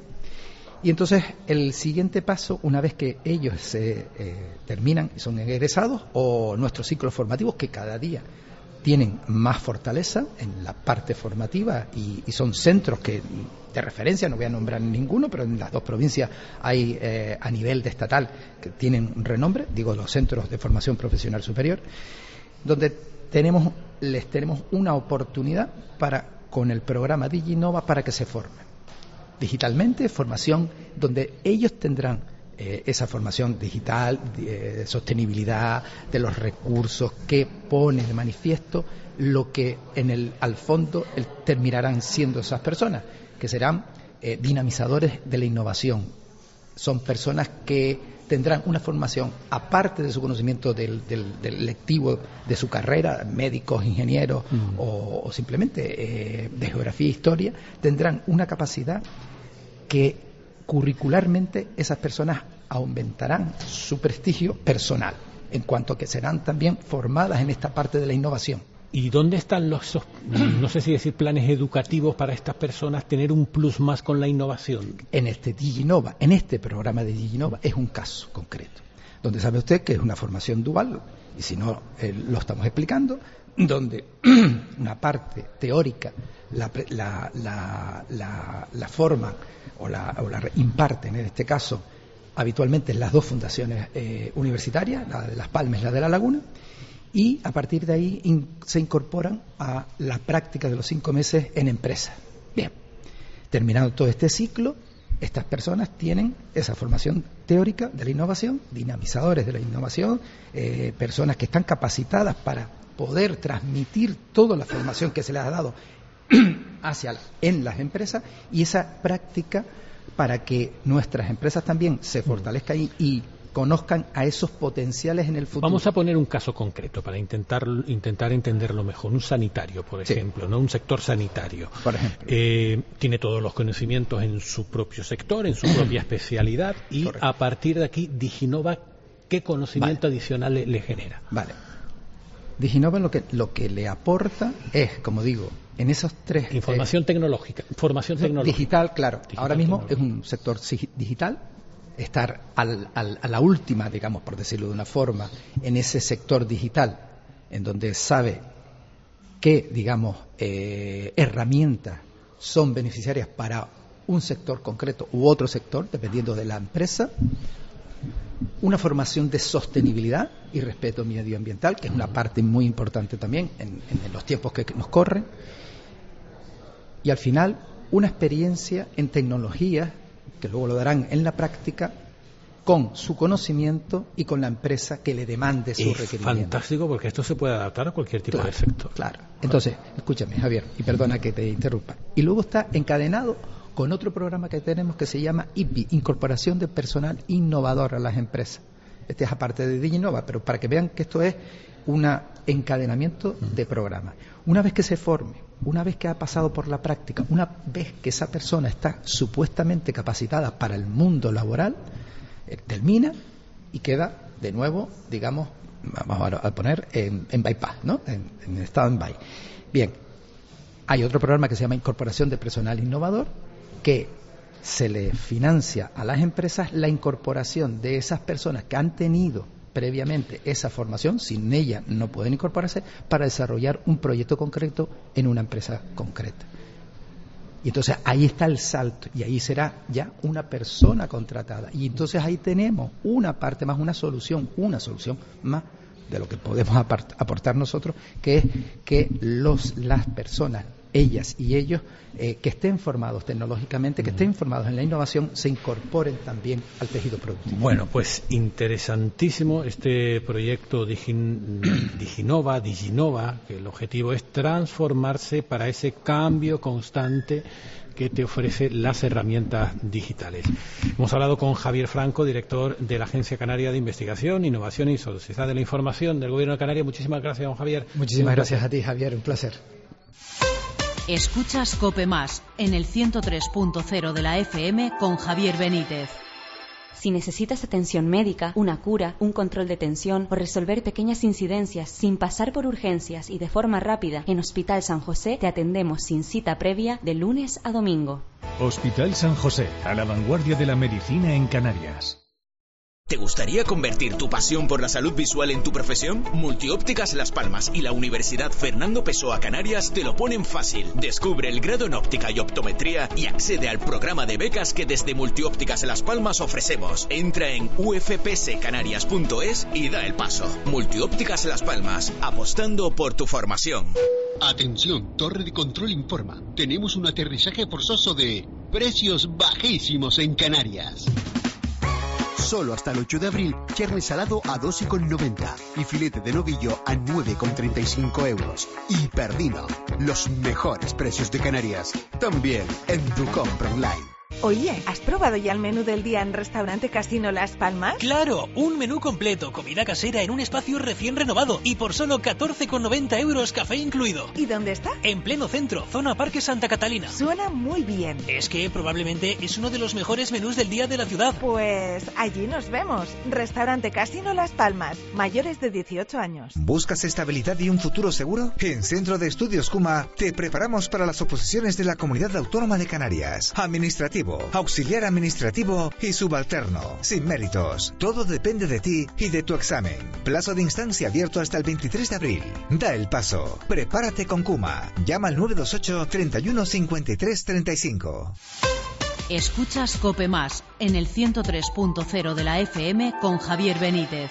y entonces el siguiente paso, una vez que ellos se eh, terminan y son egresados, o nuestros ciclos formativos, que cada día tienen más fortaleza en la parte formativa y, y son centros que de referencia, no voy a nombrar ninguno, pero en las dos provincias hay eh, a nivel de estatal que tienen un renombre, digo los centros de formación profesional superior, donde tenemos les tenemos una oportunidad para con el programa DigiNova para que se formen digitalmente, formación donde ellos tendrán eh, esa formación digital, de eh, sostenibilidad de los recursos que pone de manifiesto lo que en el al fondo el, terminarán siendo esas personas, que serán eh, dinamizadores de la innovación. Son personas que tendrán una formación, aparte de su conocimiento del, del, del lectivo de su carrera, médicos, ingenieros mm. o, o simplemente eh, de geografía e historia, tendrán una capacidad que curricularmente esas personas aumentarán su prestigio personal, en cuanto a que serán también formadas en esta parte de la innovación.
¿Y dónde están los, esos, no sé si decir, planes educativos para estas personas tener un plus más con la innovación?
En este DigiNova, en este programa de DigiNova es un caso concreto, donde sabe usted que es una formación dual, y si no eh, lo estamos explicando, donde una parte teórica la, la, la, la, la forman o la, o la imparten, en este caso, habitualmente en las dos fundaciones eh, universitarias, la de Las Palmas y la de La Laguna, y a partir de ahí in, se incorporan a la práctica de los cinco meses en empresas. Bien, terminado todo este ciclo, estas personas tienen esa formación teórica de la innovación, dinamizadores de la innovación, eh, personas que están capacitadas para poder transmitir toda la formación que se les ha dado hacia en las empresas, y esa práctica para que nuestras empresas también se fortalezcan y, y conozcan a esos potenciales en el futuro.
Vamos a poner un caso concreto para intentar intentar entenderlo mejor. Un sanitario, por ejemplo, sí. ¿no? Un sector sanitario.
Por ejemplo.
Eh, tiene todos los conocimientos en su propio sector, en su propia especialidad, y correcto. A partir de aquí, DigiNova, ¿qué conocimiento vale. adicional le, le genera?
Vale. DigiNova lo que, lo que le aporta es, como digo, en esos tres...
Información eh, tecnológica, formación tecnológica.
Digital, claro. Digital, ahora mismo es un sector digital, estar al, al, a la última, digamos, por decirlo de una forma, en ese sector digital, en donde sabe qué, digamos, eh, herramientas son beneficiarias para un sector concreto u otro sector, dependiendo de la empresa. Una formación de sostenibilidad y respeto medioambiental, que es una parte muy importante también en, en los tiempos que nos corren. Y al final, una experiencia en tecnologías, que luego lo darán en la práctica, con su conocimiento y con la empresa que le demande su requerimiento.
Fantástico, porque esto se puede adaptar a cualquier tipo
claro,
de sector.
Claro. Entonces, escúchame, Javier, y perdona que te interrumpa. Y luego está encadenado con otro programa que tenemos que se llama I P I, Incorporación de Personal Innovador a las Empresas. Este es aparte de DigiNova, pero para que vean que esto es un encadenamiento de programas. Una vez que se forme, una vez que ha pasado por la práctica, una vez que esa persona está supuestamente capacitada para el mundo laboral, eh, termina y queda de nuevo, digamos, vamos a poner en, en bypass, ¿no? En, en stand-by. Bien, hay otro programa que se llama Incorporación de Personal Innovador, que se le financia a las empresas la incorporación de esas personas que han tenido previamente esa formación, sin ella no pueden incorporarse, para desarrollar un proyecto concreto en una empresa concreta. Y entonces ahí está el salto, y ahí será ya una persona contratada. Y entonces ahí tenemos una parte más, una solución, una solución más de lo que podemos aportar nosotros, que es que los, las personas, ellas y ellos, eh, que estén formados tecnológicamente, que estén formados en la innovación, se incorporen también al tejido productivo.
Bueno, pues interesantísimo este proyecto Digin, DigiNova, DigiNova, que el objetivo es transformarse para ese cambio constante que te ofrece las herramientas digitales. Hemos hablado con Javier Franco, director de la Agencia Canaria de Investigación, Innovación y Sociedad de la Información del Gobierno de Canarias. Muchísimas gracias, don Javier.
Muchísimas gracias a ti, Javier, un placer.
Escuchas COPE Más en el ciento tres punto cero de la F M con Javier Benítez.
Si necesitas atención médica, una cura, un control de tensión o resolver pequeñas incidencias sin pasar por urgencias y de forma rápida, en Hospital San José te atendemos sin cita previa de lunes a domingo.
Hospital San José, a la vanguardia de la medicina en Canarias.
¿Te gustaría convertir tu pasión por la salud visual en tu profesión? Multiópticas Las Palmas y la Universidad Fernando Pessoa Canarias te lo ponen fácil. Descubre el grado en óptica y optometría y accede al programa de becas que desde Multiópticas Las Palmas ofrecemos. Entra en u f p s canarias punto es y da el paso. Multiópticas Las Palmas, apostando por tu formación.
Atención, Torre de Control informa. Tenemos un aterrizaje forzoso de precios bajísimos en Canarias. Solo hasta el ocho de abril, carne salado a doce con noventa y filete de novillo a nueve con treinta y cinco euros. Y Perdino, los mejores precios de Canarias, también en tu compra online.
Oye, ¿has probado ya el menú del día en Restaurante Casino Las Palmas?
¡Claro! Un menú completo, comida casera en un espacio recién renovado y por solo catorce con noventa euros, café incluido.
¿Y dónde está?
En pleno centro, zona Parque Santa Catalina.
Suena muy bien.
Es que probablemente es uno de los mejores menús del día de la ciudad.
Pues allí nos vemos. Restaurante Casino Las Palmas, mayores de dieciocho años.
¿Buscas estabilidad y un futuro seguro? En Centro de Estudios Cuma te preparamos para las oposiciones de la Comunidad Autónoma de Canarias. Administrativo, auxiliar administrativo y subalterno, sin méritos. Todo depende de ti y de tu examen. Plazo de instancia abierto hasta el veintitrés de abril. Da el paso. Prepárate con Cuma. Llama al nueve dos ocho, treinta y uno, cincuenta y tres, treinta y cinco.
Escuchas COPE Más en el ciento tres punto cero de la F M con Javier Benítez.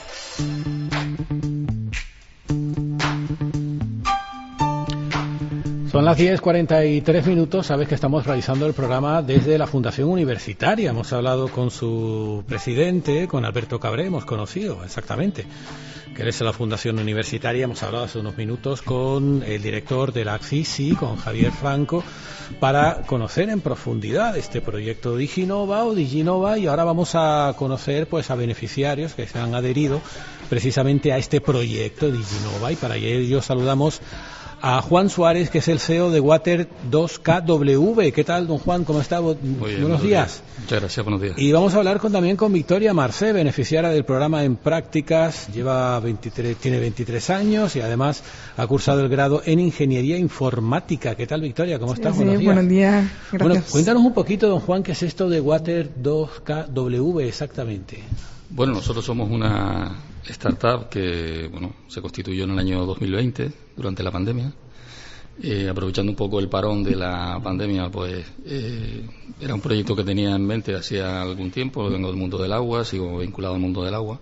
Son las diez cuarenta y tres minutos. Sabes que estamos realizando el programa desde la Fundación Universitaria. Hemos hablado con su presidente, con Alberto Cabré, hemos conocido exactamente que eres de la Fundación Universitaria. Hemos hablado hace unos minutos con el director de la ACCISI, con Javier Franco, para conocer en profundidad este proyecto Diginova o Diginova, y ahora vamos a conocer pues a beneficiarios que se han adherido precisamente a este proyecto Diginova, y para ello saludamos a Juan Suárez, que es el C E O de Water dos K W. ¿Qué tal, don Juan? ¿Cómo está? Muy bien, buenos, buenos días.
días. Muchas gracias, buenos días.
Y vamos a hablar con, también con Victoria Marcé, beneficiaria del programa en prácticas. Lleva veintitrés, tiene veintitrés años y además ha cursado el grado en Ingeniería Informática. ¿Qué tal, Victoria? ¿Cómo estás?
Sí,
buenos días.
Buenos días. Gracias.
Bueno, cuéntanos un poquito, don Juan, ¿qué es esto de Water dos K W exactamente?
Bueno, nosotros somos una startup que bueno se constituyó en el año dos mil veinte, durante la pandemia. Eh, aprovechando un poco el parón de la pandemia, pues eh, era un proyecto que tenía en mente hacía algún tiempo. Vengo del mundo del agua, sigo vinculado al mundo del agua.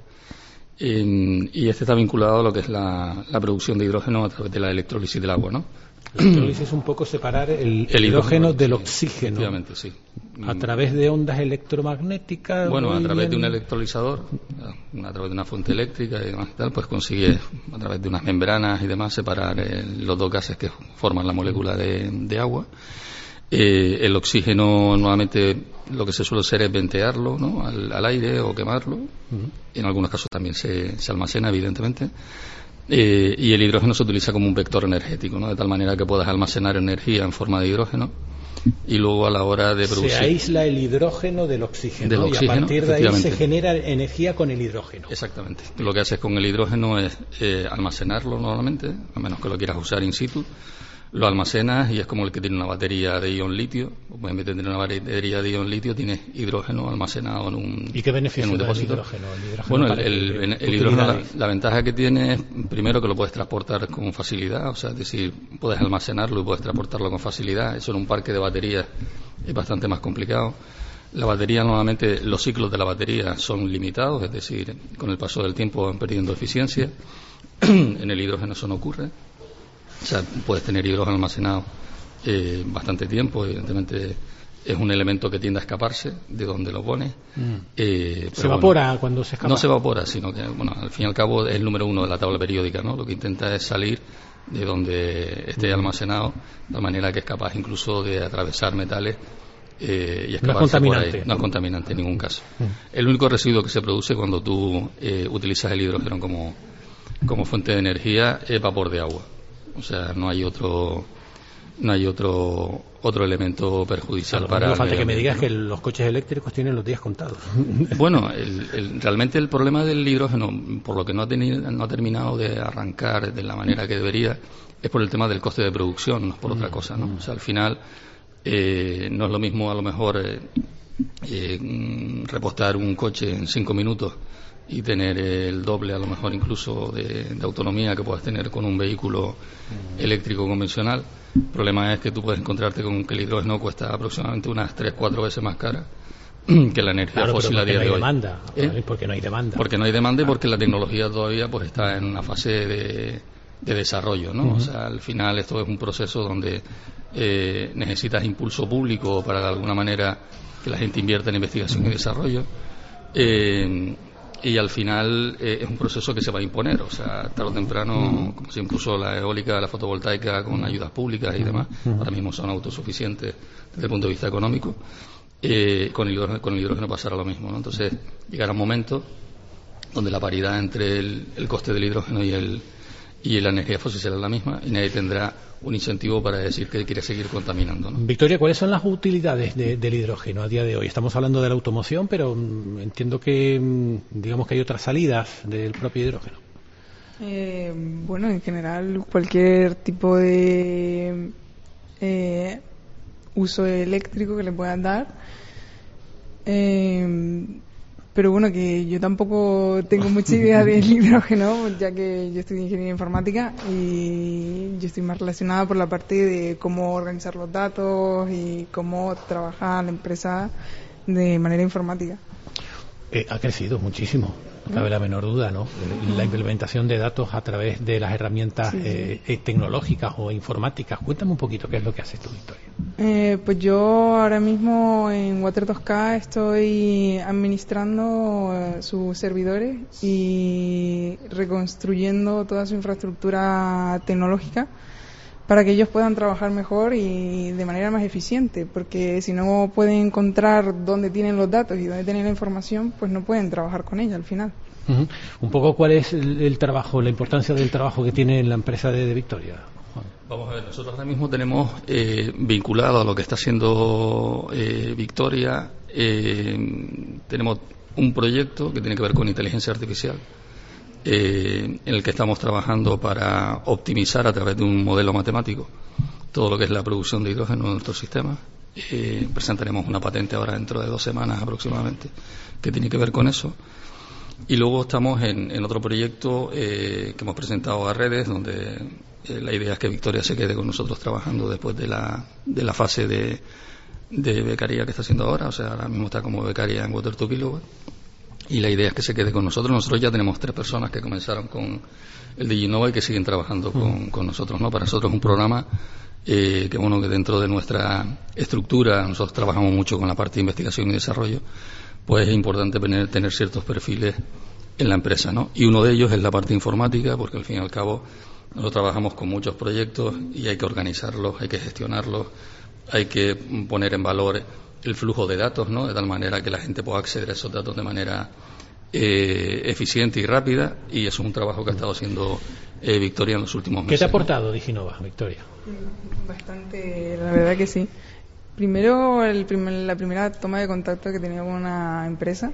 Eh, y este está vinculado a lo que es la, la producción de hidrógeno a través de la electrólisis del agua, ¿no?
La electrólisis es un poco separar el, el hidrógeno del
sí,
oxígeno.
Efectivamente, sí.
A través de ondas electromagnéticas.
Bueno, a través de un electrolizador, a través de una fuente eléctrica y demás, tal, pues consigue a través de unas membranas y demás separar eh, los dos gases que forman la molécula de, de agua. Eh, el oxígeno nuevamente lo que se suele hacer es ventearlo, ¿no?, al, al aire o quemarlo. Uh-huh. En algunos casos también se, se almacena, evidentemente. Eh, y el hidrógeno se utiliza como un vector energético, ¿no?, de tal manera que puedas almacenar energía en forma de hidrógeno y luego a la hora de producir...
Se aísla el hidrógeno del oxígeno,
del oxígeno,
y a partir de ahí se genera energía con el hidrógeno.
Exactamente. Lo que haces con el hidrógeno es eh, almacenarlo normalmente, a menos que lo quieras usar in situ. Lo almacenas y es como el que tiene una batería de ion litio. En vez de tener una batería de ion litio, tienes hidrógeno almacenado en un,
¿Y qué beneficio
en un depósito.
El hidrógeno? El hidrógeno
bueno, el, el, el, el hidrógeno, la, la ventaja que tiene es, primero, que lo puedes transportar con facilidad. O sea, es decir, puedes almacenarlo y puedes transportarlo con facilidad. Eso en un parque de baterías es bastante más complicado. La batería, normalmente, los ciclos de la batería son limitados, es decir, con el paso del tiempo van perdiendo eficiencia. En el hidrógeno eso no ocurre. O sea, puedes tener hidrógeno almacenado eh, bastante tiempo. Evidentemente es un elemento que tiende a escaparse de donde lo pones. Mm. Eh,
¿Se evapora bueno, cuando se escapa?
No se evapora, sino que, bueno, al fin y al cabo es el número uno de la tabla periódica, ¿no? Lo que intenta es salir de donde esté mm. almacenado, de manera que es capaz incluso de atravesar metales eh, y escaparse por ahí. No es contaminante en ningún caso. Mm. El único residuo que se produce cuando tú eh, utilizas el hidrógeno como, como fuente de energía es vapor de agua. O sea, no hay otro no hay otro otro elemento perjudicial
claro,
para...
No falta que me digas que los coches eléctricos tienen los días contados.
Bueno, el, el, realmente el problema del hidrógeno, por lo que no ha, tenido, no ha terminado de arrancar de la manera que debería, es por el tema del coste de producción, no es por mm, otra cosa, ¿no? Mm. O sea, al final eh, no es lo mismo a lo mejor... Eh, eh, repostar un coche en cinco minutos y tener el doble, a lo mejor incluso, de, de autonomía que puedas tener con un vehículo eléctrico convencional. El problema es que tú puedes encontrarte con que el hidrógeno cuesta aproximadamente unas tres cuatro veces más cara que la energía
claro,
fósil a día
no hay
de hoy.
Demanda,
¿Eh?
Porque no hay demanda.
Porque no hay demanda y porque la tecnología todavía pues está en una fase de, de desarrollo, ¿no? Uh-huh. O sea, al final esto es un proceso donde eh, necesitas impulso público para de alguna manera que la gente invierta en investigación uh-huh. y desarrollo. Eh, y al final eh, es un proceso que se va a imponer, o sea, tarde o temprano, uh-huh. como se impuso la eólica, la fotovoltaica con ayudas públicas y demás, uh-huh. ahora mismo son autosuficientes desde el punto de vista económico. Eh, con, el hidrógeno, con el hidrógeno pasará lo mismo, ¿no? Entonces llegará un momento donde la paridad entre el, el coste del hidrógeno y el y la energía fósil será la misma y nadie tendrá un incentivo para decir que quiere seguir contaminando, ¿no?
Victoria, ¿cuáles son las utilidades de, del hidrógeno a día de hoy? Estamos hablando de la automoción, pero mm, entiendo que mm, digamos que hay otras salidas del propio hidrógeno.
Eh, bueno, en general cualquier tipo de eh, uso eléctrico que le puedan dar. Eh, pero bueno, que yo tampoco tengo mucha idea del hidrógeno, ya que yo estudio ingeniería informática y yo estoy más relacionada por la parte de cómo organizar los datos y cómo trabaja la empresa de manera informática.
Eh, ha crecido muchísimo, no cabe la menor duda, ¿no? La implementación de datos a través de las herramientas sí, eh, sí. tecnológicas o informáticas. Cuéntame un poquito qué es lo que haces tú, Victoria.
Eh, pues yo ahora mismo en Water dos K estoy administrando eh, sus servidores y reconstruyendo toda su infraestructura tecnológica para que ellos puedan trabajar mejor y de manera más eficiente, porque si no pueden encontrar dónde tienen los datos y dónde tienen la información, pues no pueden trabajar con ella al final.
Uh-huh. Un poco cuál es el, el trabajo, la importancia del trabajo que tiene la empresa de, de Victoria. Juan.
Vamos a ver, nosotros ahora mismo tenemos eh, vinculado a lo que está haciendo eh, Victoria, eh, tenemos un proyecto que tiene que ver con inteligencia artificial. Eh, en el que estamos trabajando para optimizar a través de un modelo matemático todo lo que es la producción de hidrógeno en nuestro sistema. Eh, presentaremos una patente ahora dentro de dos semanas aproximadamente que tiene que ver con eso. Y luego estamos en, en otro proyecto eh, que hemos presentado a redes, donde eh, la idea es que Victoria se quede con nosotros trabajando después de la, de la fase de, de becaría que está haciendo ahora. O sea, ahora mismo está como becaria en Water to Kilowatt. Y la idea es que se quede con nosotros. Nosotros ya tenemos tres personas que comenzaron con el DigiNova y que siguen trabajando con, con nosotros, ¿no? Para nosotros es un programa eh, que, bueno, que dentro de nuestra estructura, nosotros trabajamos mucho con la parte de investigación y desarrollo, pues es importante tener, tener ciertos perfiles en la empresa, ¿no? Y uno de ellos es la parte informática, porque al fin y al cabo nosotros trabajamos con muchos proyectos y hay que organizarlos, hay que gestionarlos, hay que poner en valor el flujo de datos, ¿no? De tal manera que la gente pueda acceder a esos datos de manera eh, eficiente y rápida, y eso es un trabajo que ha estado haciendo eh, Victoria en los últimos meses.
¿Qué te ha aportado DigiNova, Victoria?
Bastante, la verdad que sí. Primero, el primer, la primera toma de contacto que tenía con una empresa,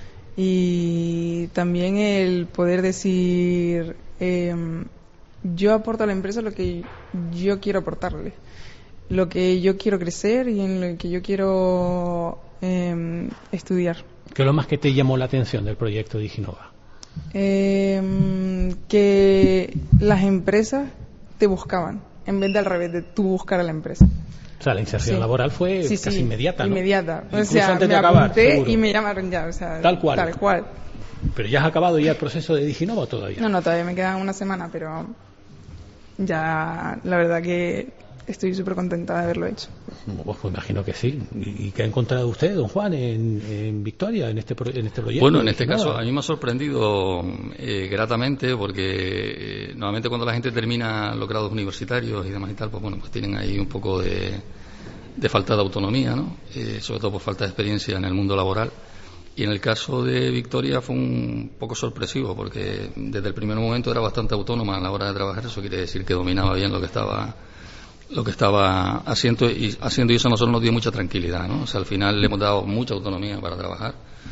y también el poder decir eh, yo aporto a la empresa lo que yo quiero aportarle, lo que yo quiero crecer y en lo que yo quiero eh, estudiar.
¿Qué es lo más que te llamó la atención del proyecto DigiNova?
Eh, que las empresas te buscaban, en vez de al revés, de tú buscar a la empresa.
O sea, la inserción sí. laboral fue sí, casi
sí,
inmediata, ¿no?
Inmediata.
Incluso
o sea,
antes
me
de acabar,
apunté
seguro.
Y me llamaron ya, o sea,
tal cual.
Tal cual.
¿Pero ya has acabado ya el proceso de DigiNova o todavía?
No, no, todavía me queda una semana, pero ya la verdad que estoy súper contenta de haberlo hecho.
Pues, pues imagino que sí. ¿Y qué ha encontrado usted, don Juan, en, en Victoria, en este, en este proyecto?
Bueno, en este caso a mí me ha sorprendido eh, gratamente, porque eh, normalmente cuando la gente termina los grados universitarios y demás y tal, pues bueno, pues tienen ahí un poco de, de falta de autonomía, ¿no? Eh, sobre todo por falta de experiencia en el mundo laboral. Y en el caso de Victoria fue un poco sorpresivo, porque desde el primer momento era bastante autónoma a la hora de trabajar. Eso quiere decir que dominaba bien lo que estaba lo que estaba haciendo, y haciendo y eso a nosotros nos dio mucha tranquilidad, ¿no? O sea, al final le hemos dado mucha autonomía para trabajar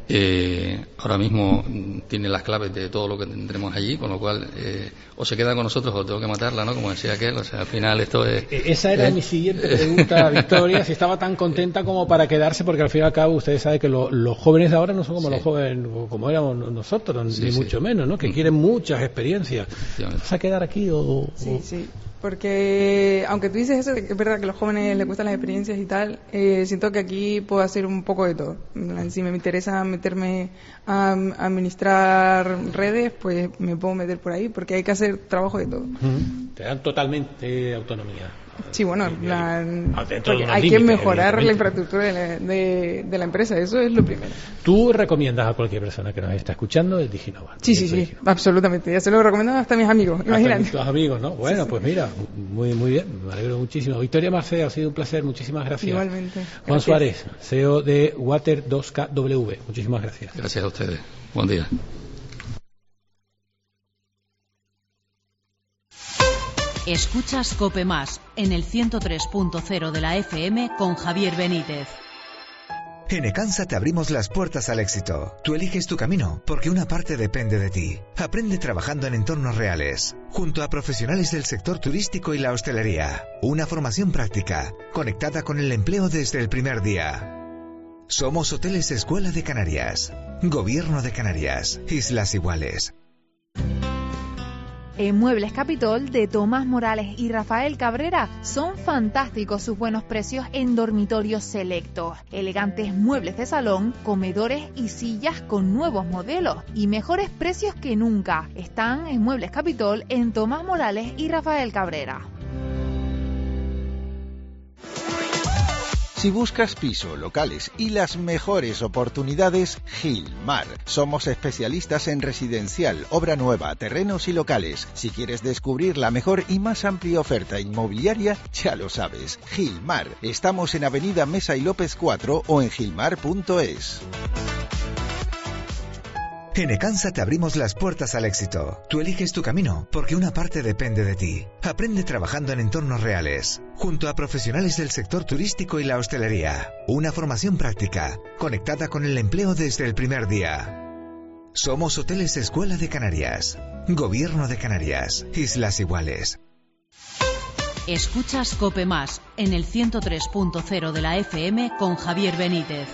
Eh, ahora mismo tiene las claves de todo lo que tendremos allí, con lo cual eh, o se queda con nosotros o tengo que matarla, ¿no? Como decía aquel, o sea, al final esto es...
Esa era
¿eh?
mi siguiente pregunta, Victoria, si estaba tan contenta como para quedarse, porque al fin y al cabo ustedes saben que lo, los jóvenes de ahora no son como sí. los jóvenes, como éramos nosotros, sí, ni sí. mucho menos, ¿no? Que mm. quieren muchas experiencias. ¿Vas a quedar aquí o...?
Sí,
o...
sí. Porque, aunque tú dices eso, es verdad que a los jóvenes les gustan las experiencias y tal, eh, siento que aquí puedo hacer un poco de todo. Si me interesa meterme a, a administrar redes, pues me puedo meter por ahí, porque hay que hacer trabajo de todo.
Uh-huh. Te dan totalmente autonomía.
Sí, bueno, la,
porque
hay que mejorar la infraestructura de la, de, de la empresa, eso es lo primero.
¿Tú recomiendas a cualquier persona que nos está escuchando el Diginova?
Sí, sí, sí, Diginova. Absolutamente. Ya se lo recomiendo hasta a mis amigos, imagínate.
Hasta a tus amigos, ¿no? Bueno, sí, pues mira, muy muy bien, me alegro muchísimo. Victoria Marcé, ha sido un placer, muchísimas gracias.
Igualmente.
Juan
Gracias.
Suárez, C E O de Water dos K W, muchísimas gracias.
Gracias a ustedes. Buen día.
Escuchas COPE Más en el ciento tres punto cero de la F M con Javier Benítez.
En Ecansa te abrimos las puertas al éxito. Tú eliges tu camino, porque una parte depende de ti. Aprende trabajando en entornos reales, junto a profesionales del sector turístico y la hostelería. Una formación práctica, conectada con el empleo desde el primer día. Somos Hoteles Escuela de Canarias, Gobierno de Canarias, Islas Iguales.
En Muebles Capitol de Tomás Morales y Rafael Cabrera son fantásticos sus buenos precios en dormitorios selectos, elegantes muebles de salón, comedores y sillas con nuevos modelos y mejores precios que nunca. Están en Muebles Capitol en Tomás Morales y Rafael Cabrera.
Si buscas piso, locales y las mejores oportunidades, Gilmar. Somos especialistas en residencial, obra nueva, terrenos y locales. Si quieres descubrir la mejor y más amplia oferta inmobiliaria, ya lo sabes. Gilmar. Estamos en Avenida Mesa y López cuatro o en gilmar punto es.
En Ecansa te abrimos las puertas al éxito. Tú eliges tu camino, porque una parte depende de ti. Aprende trabajando en entornos reales, junto a profesionales del sector turístico y la hostelería. Una formación práctica, conectada con el empleo desde el primer día. Somos Hoteles Escuela de Canarias, Gobierno de Canarias, Islas Iguales.
Escuchas COPE Más en el ciento tres punto cero de la F M con Javier Benítez.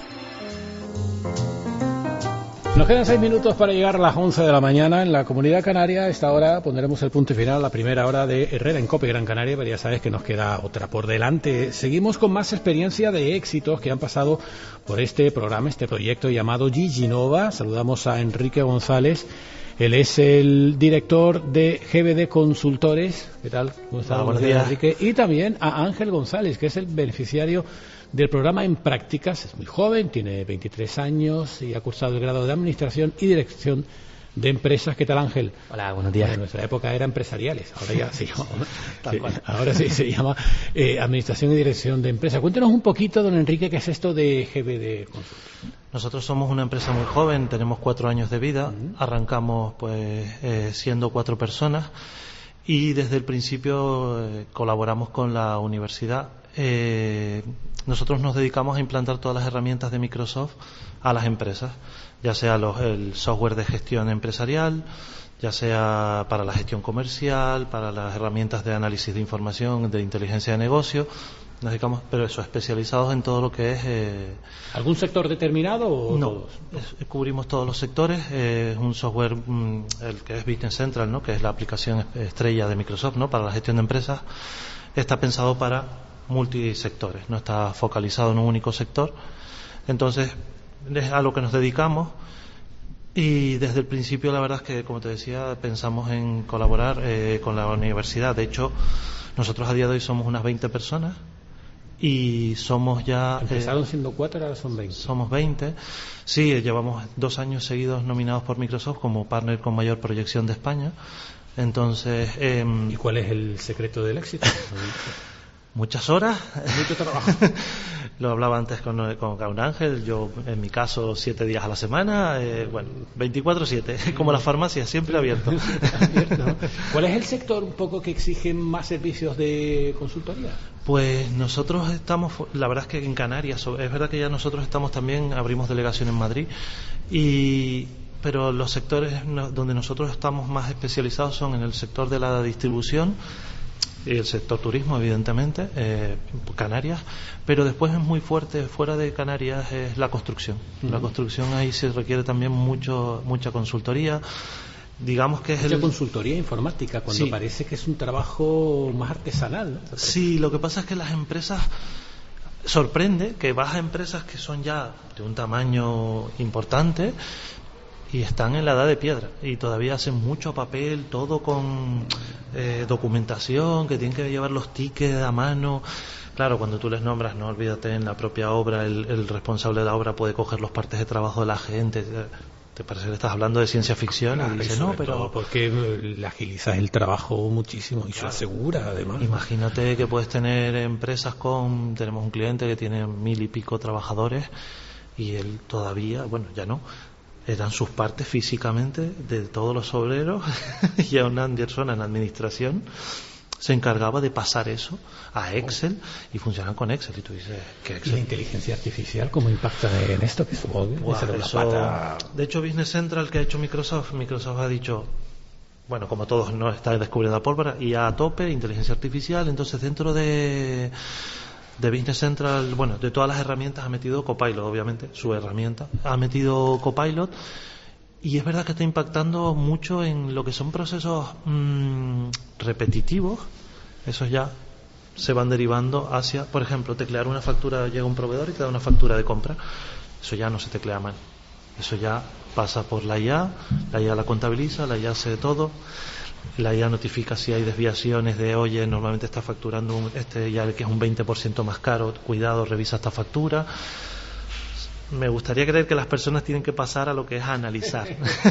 Nos quedan seis minutos para llegar a las once de la mañana en la Comunidad Canaria. A esta hora pondremos el punto y final a la primera hora de Herrera en COPE Gran Canaria, pero ya sabes que nos queda otra por delante. Seguimos con más experiencia de éxitos que han pasado por este programa, este proyecto llamado Diginova. Saludamos a Enrique González. Él es el director de G B D Consultores. ¿Qué tal? ¿Cómo estás?
Hola, buenos días,
Enrique. Y también a Ángel González, que es el beneficiario del programa En Prácticas. Es muy joven, tiene veintitrés años y ha cursado el grado de Administración y Dirección de Empresas. ¿Qué tal, Ángel?
Hola, buenos días.
En nuestra época era empresariales, ahora ya se llama, sí, ahora sí se llama eh, Administración y Dirección de Empresas. Cuéntenos un poquito, don Enrique, ¿qué es esto de G B D Consultores?
Nosotros somos una empresa muy joven, tenemos cuatro años de vida, uh-huh. Arrancamos pues eh, siendo cuatro personas y desde el principio eh, colaboramos con la universidad. Eh, nosotros nos dedicamos a implantar todas las herramientas de Microsoft a las empresas, ya sea los, el software de gestión empresarial, ya sea para la gestión comercial, para las herramientas de análisis de información, de inteligencia de negocio. Nos dedicamos, pero eso, especializados en todo lo que es... Eh,
¿Algún sector determinado o
no,
todos?
Es, cubrimos todos los sectores. Es eh, un software, mm, el que es Business Central, ¿no? Que es la aplicación estrella de Microsoft, ¿no? Para la gestión de empresas. Está pensado para multisectores, no está focalizado en un único sector. Entonces, es a lo que nos dedicamos. Y desde el principio, la verdad es que, como te decía, pensamos en colaborar eh, con la universidad. De hecho, nosotros a día de hoy somos unas veinte personas. Y somos ya...
Empezaron
eh,
siendo cuatro, ahora son veinte.
Somos veinte. Sí, llevamos dos años seguidos nominados por Microsoft como partner con mayor proyección de España. Entonces... Eh,
¿Y cuál es el secreto del éxito?
Muchas horas.
Mucho trabajo.
Lo hablaba antes con, con Gaun Ángel, yo en mi caso siete días a la semana, eh, bueno, veinticuatro siete, como la farmacia, siempre abierto.
¿Cuál es el sector un poco que exige más servicios de consultoría?
Pues nosotros estamos, la verdad es que en Canarias, es verdad que ya nosotros estamos también, abrimos delegación en Madrid, y pero los sectores donde nosotros estamos más especializados son en el sector de la distribución, y el sector turismo, evidentemente, eh, Canarias, pero después es muy fuerte fuera de Canarias es la construcción. Uh-huh. La construcción ahí se requiere también mucho mucha consultoría. Digamos que es
mucha
el...
consultoría informática, cuando
sí.
parece que es un trabajo más artesanal, ¿no?
Sí, lo que pasa es que las empresas, sorprende que vas a empresas que son ya de un tamaño importante y están en la edad de piedra y todavía hacen mucho papel, todo con eh, documentación, que tienen que llevar los tickets a mano. Claro, cuando tú les nombras, no olvídate, en la propia obra el, el responsable de la obra puede coger los partes de trabajo de la gente. Te parece que estás hablando de ciencia ficción.
Claro,
y dices,
y
no, pero
porque le agilizas el trabajo muchísimo y claro, se asegura además.
Imagínate que puedes tener empresas con, tenemos un cliente que tiene mil y pico trabajadores y él todavía, bueno, ya no, eran sus partes físicamente de todos los obreros y a una persona en administración se encargaba de pasar eso a Excel y funcionan con Excel. Y tú dices, ¿qué Excel?
¿Y la inteligencia artificial cómo impacta en esto? Que supongo que
Buah, eso, pata... De hecho, Business Central que ha hecho Microsoft, Microsoft ha dicho, bueno, como todos, no está descubriendo la pólvora, y a tope, inteligencia artificial. Entonces, dentro de, de Business Central, bueno, de todas las herramientas ha metido Copilot, obviamente, su herramienta. Ha metido Copilot. Y es verdad que está impactando mucho en lo que son procesos mmm, repetitivos. Esos ya se van derivando hacia, por ejemplo, teclear una factura, llega un proveedor y te da una factura de compra. Eso ya no se teclea a mano. Eso ya pasa por la I A, la I A la contabiliza, la I A hace todo. La I A notifica si hay desviaciones de, oye, normalmente está facturando un, este ya que es un veinte por ciento más caro, cuidado, revisa esta factura. Me gustaría creer que las personas tienen que pasar a lo que es a analizar.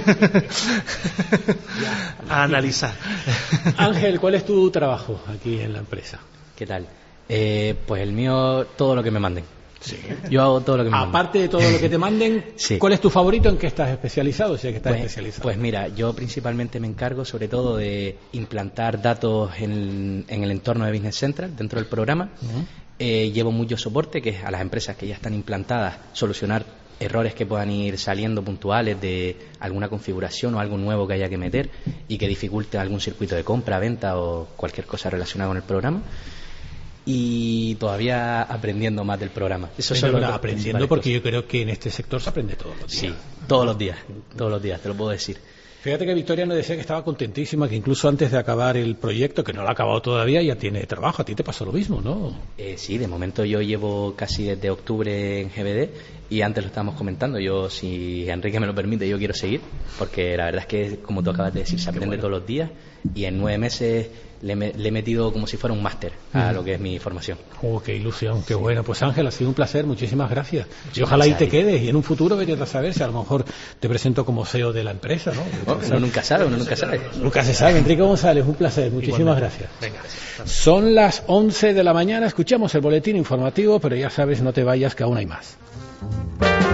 A analizar.
Ángel, ¿cuál es tu trabajo aquí en la empresa?
¿Qué tal? Eh, pues el mío, todo lo que me manden.
Sí.
Yo hago todo lo que me manden.
Aparte de todo lo que te manden, sí. ¿Cuál es tu favorito? ¿En qué estás especializado? Si es que estás
pues,
especializado.
Pues mira, yo principalmente me encargo sobre todo de implantar datos en, en el entorno de Business Central, dentro del programa. Uh-huh. Eh, llevo mucho soporte, que es a las empresas que ya están implantadas, solucionar errores que puedan ir saliendo puntuales de alguna configuración o algo nuevo que haya que meter y que dificulte algún circuito de compra, venta o cualquier cosa relacionada con el programa. Y todavía aprendiendo más del programa.
Eso es lo aprendiendo, porque yo creo que en este sector se aprende todos los días.
Sí, todos los días, todos los días, te lo puedo decir.
Fíjate que Victoria nos decía que estaba contentísima, que incluso antes de acabar el proyecto, que no lo ha acabado todavía, ya tiene trabajo. A ti te pasó lo mismo, ¿no?
Eh, sí, de momento yo llevo casi desde octubre en G B D y antes lo estábamos comentando. Yo, si Enrique me lo permite, yo quiero seguir, porque la verdad es que, como tú acabas de decir, se aprende bueno. todos los días y en nueve meses le, me, le he metido como si fuera un máster a mm. lo que es mi formación.
Oh, qué ilusión, qué sí. bueno. Pues Ángel, ha sido un placer, muchísimas gracias. Y ojalá ahí te quedes y en un futuro verías a saber si a lo mejor te presento como C E O de la empresa, ¿no?
Oh, uno nunca sabe, uno nunca sabe.
Nunca se sabe. Enrique González, un placer, muchísimas gracias. Venga. Son las once de la mañana, escuchamos el boletín informativo, pero ya sabes, no te vayas que aún hay más.